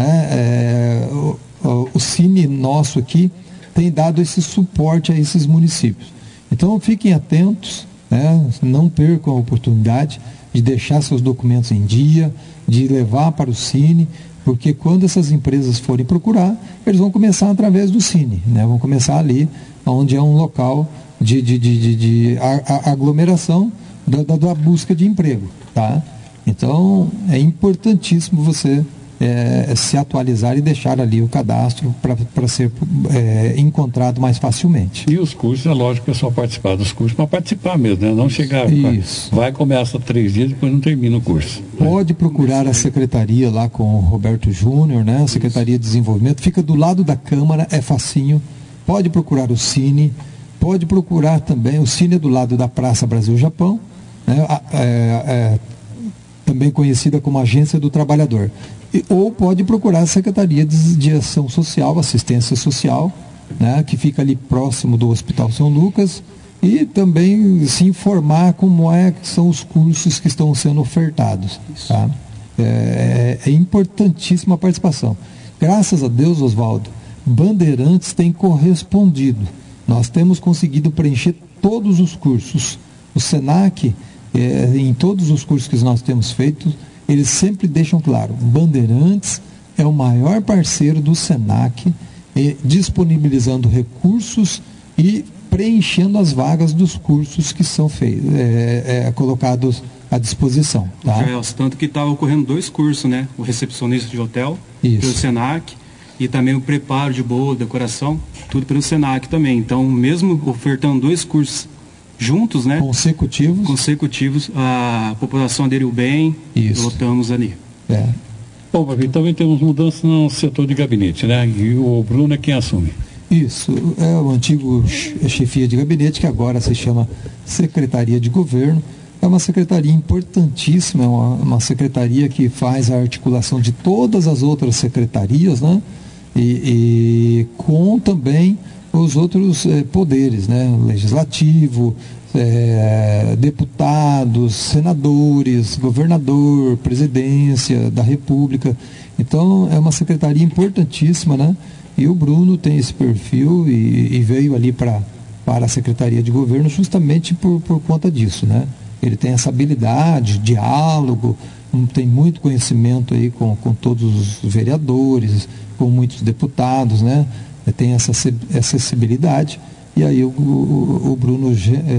né? O Cine nosso aqui tem dado esse suporte a esses municípios. Então, fiquem atentos, né? Não percam a oportunidade de deixar seus documentos em dia, de levar para o Cine, porque quando essas empresas forem procurar, eles vão começar através do Cine, né? Vão começar ali, onde é um local de aglomeração da busca de emprego, tá? Então, é importantíssimo você se atualizar e deixar ali o cadastro para ser encontrado mais facilmente. E os cursos, é lógico que é só participar dos cursos, para participar mesmo, né? Não chegar, vai, começa 3 dias, depois não termina o curso. Pode procurar a secretaria lá com o Roberto Júnior, né? A Secretaria de Desenvolvimento, fica do lado da Câmara, é facinho. Pode procurar o Cine, pode procurar também, o Cine é do lado da Praça Brasil-Japão, né? Também conhecida como Agência do Trabalhador. Ou pode procurar a Secretaria de Ação Social, Assistência Social, né, que fica ali próximo do Hospital São Lucas, e também se informar como que são os cursos que estão sendo ofertados. Tá? É importantíssima a participação. Graças a Deus, Oswaldo, Bandeirantes tem correspondido. Nós temos conseguido preencher todos os cursos. O SENAC, em todos os cursos que nós temos feito, eles sempre deixam claro, Bandeirantes é o maior parceiro do SENAC, disponibilizando recursos e preenchendo as vagas dos cursos que são colocados à disposição. Tá? Tanto que estava ocorrendo 2 cursos, né? O recepcionista de hotel, pelo SENAC, e também o preparo de bolo, decoração, tudo pelo SENAC também. Então, mesmo ofertando 2 cursos juntos, né? Consecutivos, a população aderiu bem, lotamos ali. Bom, porque também temos mudanças no setor de gabinete, né? E o Bruno é quem assume. Isso, é o antigo chefia de gabinete, que agora se chama Secretaria de Governo. É uma secretaria importantíssima, é uma secretaria que faz a articulação de todas as outras secretarias, né? E com também os outros poderes, né? Legislativo, deputados, senadores, governador, presidência da República. Então, é uma secretaria importantíssima, né? E o Bruno tem esse perfil e veio ali para a Secretaria de Governo justamente por conta disso, né? Ele tem essa habilidade, diálogo, tem muito conhecimento aí com todos os vereadores, com muitos deputados, né? Tem essa acessibilidade. E aí o Bruno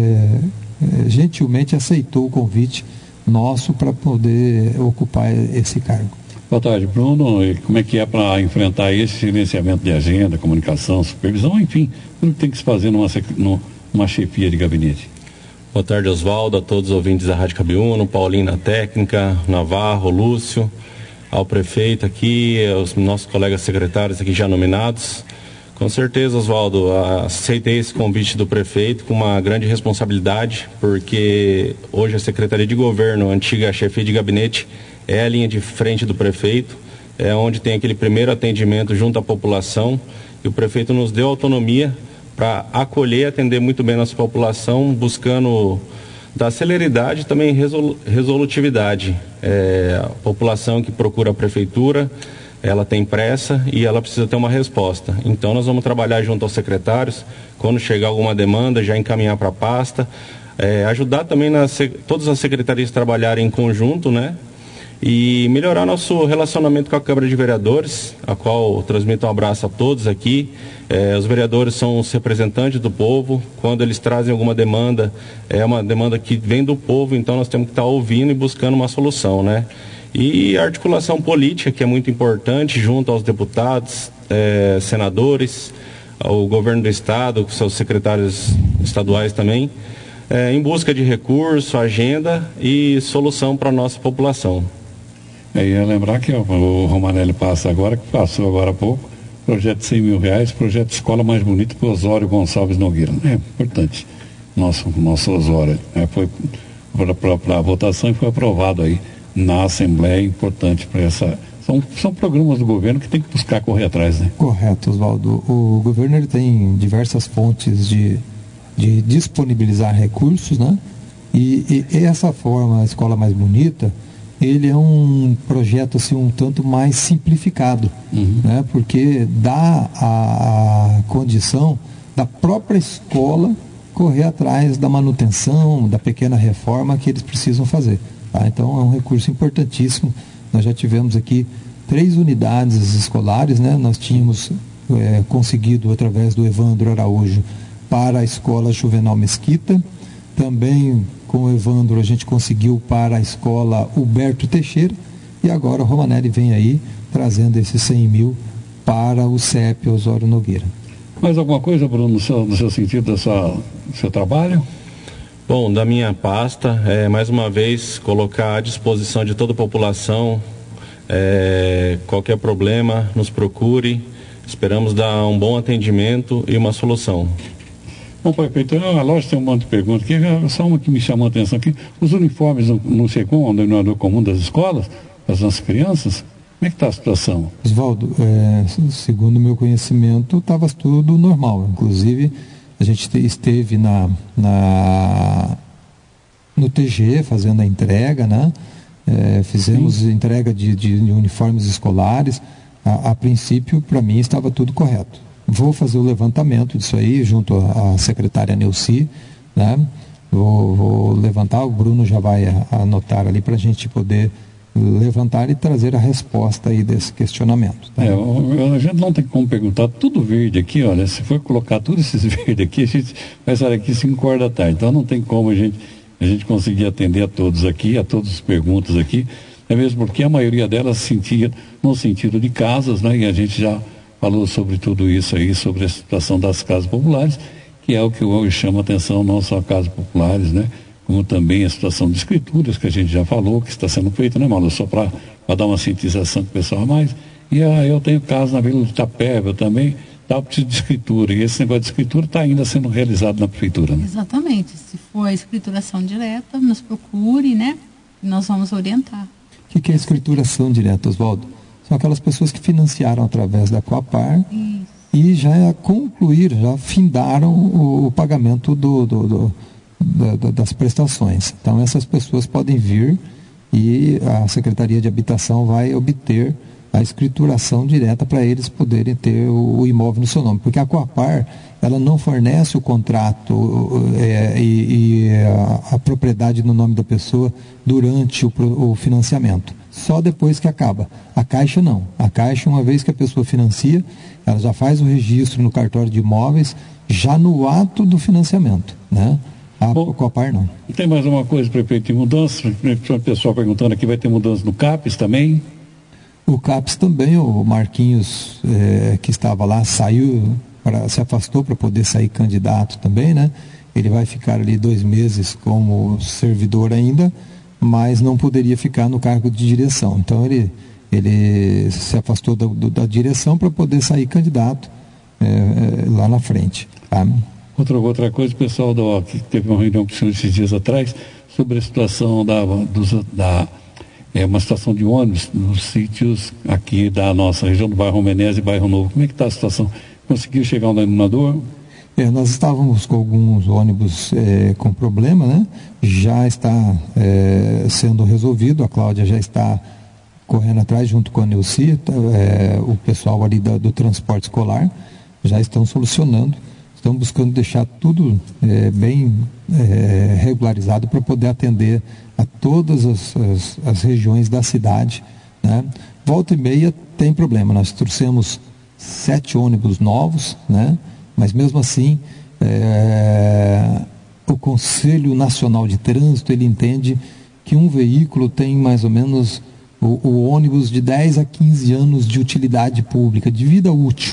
gentilmente aceitou o convite nosso para poder ocupar esse cargo. Boa tarde, Bruno. E como é que é para enfrentar esse gerenciamento de agenda, comunicação, supervisão, enfim, tudo que tem que se fazer numa chefia de gabinete? Boa tarde, Oswaldo, a todos os ouvintes da Rádio Cabiúno, Paulinho na técnica, Navarro, Lúcio, ao prefeito aqui, aos nossos colegas secretários aqui já nominados. Com certeza, Oswaldo, aceitei esse convite do prefeito com uma grande responsabilidade, porque hoje a Secretaria de Governo, a antiga chefia de gabinete, é a linha de frente do prefeito, é onde tem aquele primeiro atendimento junto à população, e o prefeito nos deu autonomia para acolher e atender muito bem a nossa população, buscando dar celeridade e também resolutividade. A população que procura a prefeitura, ela tem pressa e ela precisa ter uma resposta. Então nós vamos trabalhar junto aos secretários, quando chegar alguma demanda, já encaminhar para a pasta, ajudar também todas as secretarias a trabalharem em conjunto, né? E melhorar nosso relacionamento com a Câmara de Vereadores, a qual transmito um abraço a todos aqui. Os vereadores são os representantes do povo. Quando eles trazem alguma demanda, é uma demanda que vem do povo, então nós temos que estar ouvindo e buscando uma solução, né? E a articulação política, que é muito importante, junto aos deputados, senadores, ao governo do estado, com seus secretários estaduais também, em busca de recurso, agenda e solução para a nossa população. Ia lembrar que o Romanelli passou agora há pouco, projeto de R$100 mil, projeto de escola mais bonita para o Osório Gonçalves Nogueira. É importante. Nosso Osório foi para a votação e foi aprovado aí na Assembleia, importante para essa. São programas do governo que tem que buscar correr atrás, né? Correto, Oswaldo. O governo ele tem diversas fontes de disponibilizar recursos, né? E essa forma, a escola mais bonita, ele é um projeto assim um tanto mais simplificado, né? Porque dá a condição da própria escola correr atrás da manutenção, da pequena reforma que eles precisam fazer. Tá? Então é um recurso importantíssimo. Nós já tivemos aqui 3 unidades escolares, né? Nós tínhamos conseguido através do Evandro Araújo para a escola Juvenal Mesquita, também com o Evandro a gente conseguiu para a escola Huberto Teixeira, e agora o Romanelli vem aí trazendo esses 100 mil para o CEP Osório Nogueira. Mais alguma coisa, Bruno, no seu sentido, do seu trabalho? Bom, da minha pasta, mais uma vez, colocar à disposição de toda a população, qualquer problema, nos procure, esperamos dar um bom atendimento e uma solução. Bom, prefeito, a loja tem um monte de perguntas aqui, só uma que me chamou a atenção aqui, os uniformes no SECOM, o denominador comum das escolas, das nossas crianças, como é que está a situação? Oswaldo, segundo o meu conhecimento, estava tudo normal, inclusive a gente esteve no TG fazendo a entrega, né? Fizemos entrega de uniformes escolares, a princípio, para mim, estava tudo correto. Vou fazer o levantamento disso aí, junto à secretária Neuci, né? Vou levantar, o Bruno já vai anotar ali para a gente poder levantar e trazer a resposta aí desse questionamento. Tá? A gente não tem como perguntar tudo verde aqui, olha, se for colocar tudo esses verdes aqui, a gente vai sair aqui 5 horas da tarde, então não tem como a gente conseguir atender a todos aqui, a todas as perguntas aqui, mesmo porque a maioria delas sentia no sentido de casas, né? E a gente já falou sobre tudo isso aí, sobre a situação das casas populares, que é o que hoje chama atenção, não só casas populares, né? Como também a situação de escrituras, que a gente já falou, que está sendo feita, né, Malu? Só para para dar uma cientização com o pessoal mais. E eu tenho caso na Vila de Itapeva também, eu preciso de escritura, e esse negócio de escritura está ainda sendo realizado na prefeitura, né? Exatamente. Se for a escrituração direta, nos procure, né? E nós vamos orientar. O que é escrituração direta, Oswaldo? São aquelas pessoas que financiaram através da Coapar e já concluíram, já findaram o pagamento das prestações. Então, essas pessoas podem vir e a Secretaria de Habitação vai obter a escrituração direta para eles poderem ter o imóvel no seu nome. Porque a Coapar, ela não fornece o contrato e a propriedade no nome da pessoa durante o financiamento. Só depois que acaba. A Caixa não. A Caixa, uma vez que a pessoa financia, ela já faz o registro no cartório de imóveis já no ato do financiamento, né? A Coapar não. Tem mais uma coisa, prefeito, de mudança? O pessoal perguntando aqui, vai ter mudança no CAPES também? O CAPES também, o Marquinhos, que estava lá, se afastou para poder sair candidato também, né? Ele vai ficar ali 2 meses como servidor ainda, mas não poderia ficar no cargo de direção. Então ele se afastou da direção para poder sair candidato lá na frente. Tá? Outra coisa, o pessoal que teve uma reunião com o senhor esses dias atrás sobre a situação uma situação de ônibus nos sítios aqui da nossa região do bairro Menezes e bairro Novo. Como é que está a situação? Conseguiu chegar um denominador? Nós estávamos com alguns ônibus com problema, né? Já está sendo resolvido, a Cláudia já está correndo atrás junto com a Neuci, o pessoal ali do transporte escolar já estão solucionando, estão buscando deixar tudo bem regularizado para poder atender a todas as regiões da cidade, né? Volta e meia tem problema, nós trouxemos 7 ônibus novos, né? Mas mesmo assim, o Conselho Nacional de Trânsito, ele entende que um veículo tem mais ou menos o ônibus de 10 a 15 anos de utilidade pública, de vida útil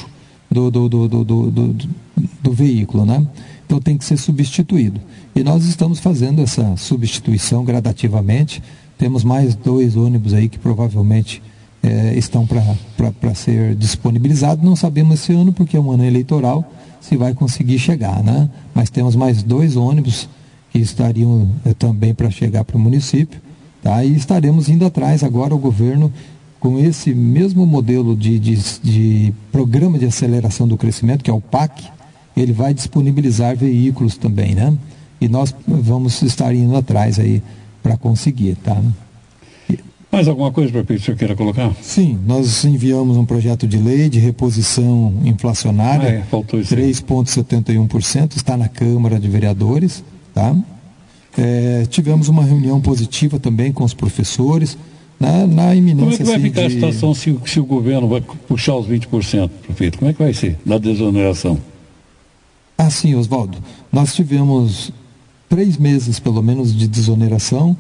do veículo, né? Então tem que ser substituído. E nós estamos fazendo essa substituição gradativamente. Temos mais 2 ônibus aí que provavelmente estão para ser disponibilizados. Não sabemos esse ano porque é um ano eleitoral se vai conseguir chegar, né? Mas temos mais 2 ônibus que estariam também para chegar para o município, tá? E estaremos indo atrás agora, o governo, com esse mesmo modelo de programa de aceleração do crescimento, que é o PAC, ele vai disponibilizar veículos também, né? E nós vamos estar indo atrás aí para conseguir, tá? Mais alguma coisa, prefeito, que o senhor queira colocar? Sim, nós enviamos um projeto de lei de reposição inflacionária, 3,71%, está na Câmara de Vereadores, tá? Tivemos uma reunião positiva também com os professores, na iminência... Como é que vai ficar a situação se o governo vai puxar os 20%, prefeito? Como é que vai ser da desoneração? Sim, Oswaldo, nós tivemos 3 meses, pelo menos, de desoneração.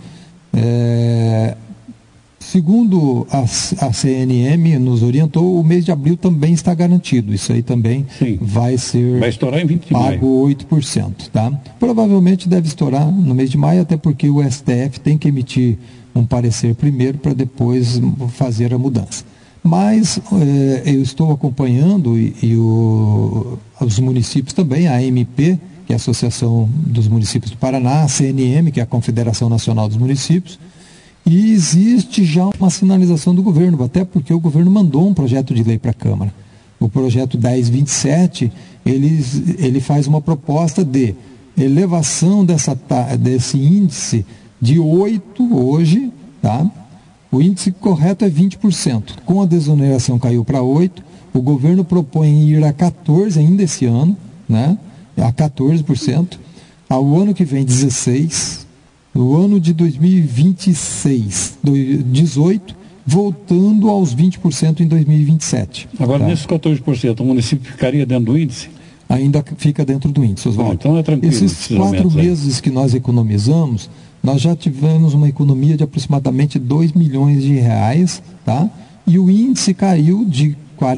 Segundo a CNM nos orientou, o mês de abril também está garantido. Isso aí também vai estourar em 20 de maio. Pago 8%. Tá? Provavelmente deve estourar no mês de maio, até porque o STF tem que emitir um parecer primeiro para depois fazer a mudança. Mas eu estou acompanhando e os municípios também, a AMP, que é a Associação dos Municípios do Paraná, a CNM, que é a Confederação Nacional dos Municípios, e existe já uma sinalização do governo, até porque o governo mandou um projeto de lei para a Câmara. O projeto 1027, ele faz uma proposta de elevação desse índice de 8% hoje, tá? O índice correto é 20%. Com a desoneração caiu para 8%, o governo propõe ir a 14% ainda esse ano, né? A 14%, ao ano que vem 16%, no ano de 2026, 18%, voltando aos 20% em 2027. Agora, nesses 14%, o município ficaria dentro do índice? Ainda fica dentro do índice, Oswaldo. Então é tranquilo. Esses 4 meses que nós economizamos, nós já tivemos uma economia de aproximadamente R$2 milhões, tá? E o índice caiu de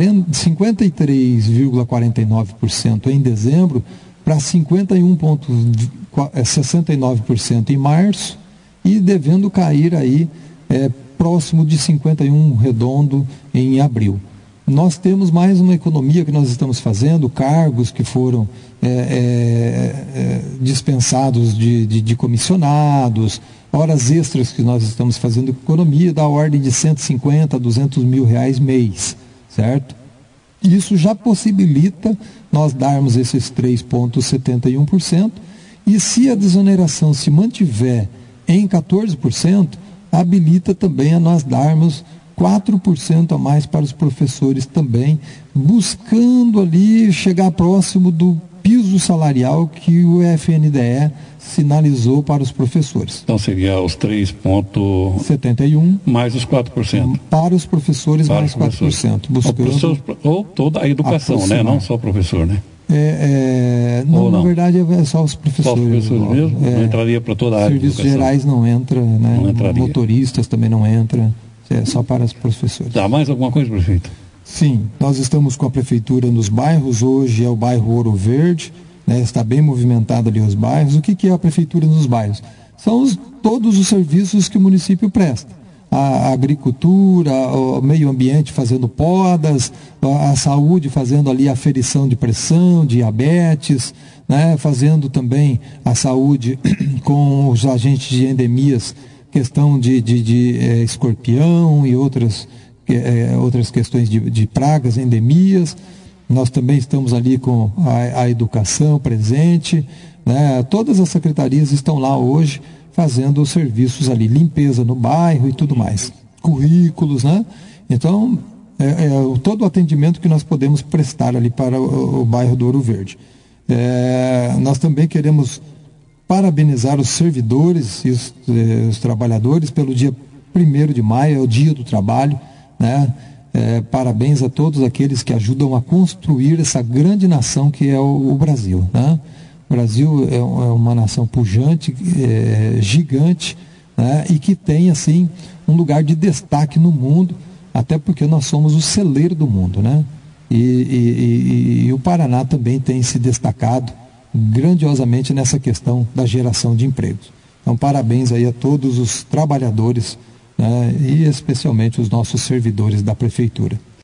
53,49% em dezembro para 51,69% em março e devendo cair aí próximo de 51 redondo em abril. Nós temos mais uma economia que nós estamos fazendo, cargos que foram dispensados de comissionados, horas extras que nós estamos fazendo economia da ordem de 150 a 200 mil reais mês, certo? Isso já possibilita nós darmos esses 3,71%, e se a desoneração se mantiver em 14%, habilita também a nós darmos 4% a mais para os professores também, buscando ali chegar próximo do piso salarial que o FNDE sinalizou para os professores. Então seria os 3,71 mais os 4%. Para os professores, para mais 4%. Buscando ou toda a educação, né? Não só o professor, né? Não, na verdade é só os professores. Só os professores mesmo? Não entraria para toda a área de educação? Serviços gerais não entra, né? Não entraria. Motoristas também não entra. É só para os professores. Dá mais alguma coisa, prefeito? Sim, nós estamos com a prefeitura nos bairros. Hoje é o bairro Ouro Verde, né? Está bem movimentado ali os bairros. O que é a prefeitura nos bairros? São todos os serviços que o município presta. A agricultura, o meio ambiente fazendo podas, a saúde fazendo ali aferição de pressão, diabetes, né? Fazendo também a saúde com os agentes de endemias, questão de escorpião e outras questões de pragas, endemias. Nós também estamos ali com a educação presente, né? Todas as secretarias estão lá hoje fazendo os serviços ali, limpeza no bairro e tudo mais, currículos, né? Então, todo o atendimento que nós podemos prestar ali para o bairro do Ouro Verde. Nós também queremos parabenizar os servidores e os trabalhadores pelo dia 1º de maio, é o Dia do Trabalho, né? Parabéns a todos aqueles que ajudam a construir essa grande nação que é o Brasil, né? O Brasil é uma nação pujante, gigante, né? E que tem, assim, um lugar de destaque no mundo, até porque nós somos o celeiro do mundo, né? E o Paraná também tem se destacado grandiosamente nessa questão da geração de empregos. Então, parabéns aí a todos os trabalhadores, né, e especialmente os nossos servidores da prefeitura.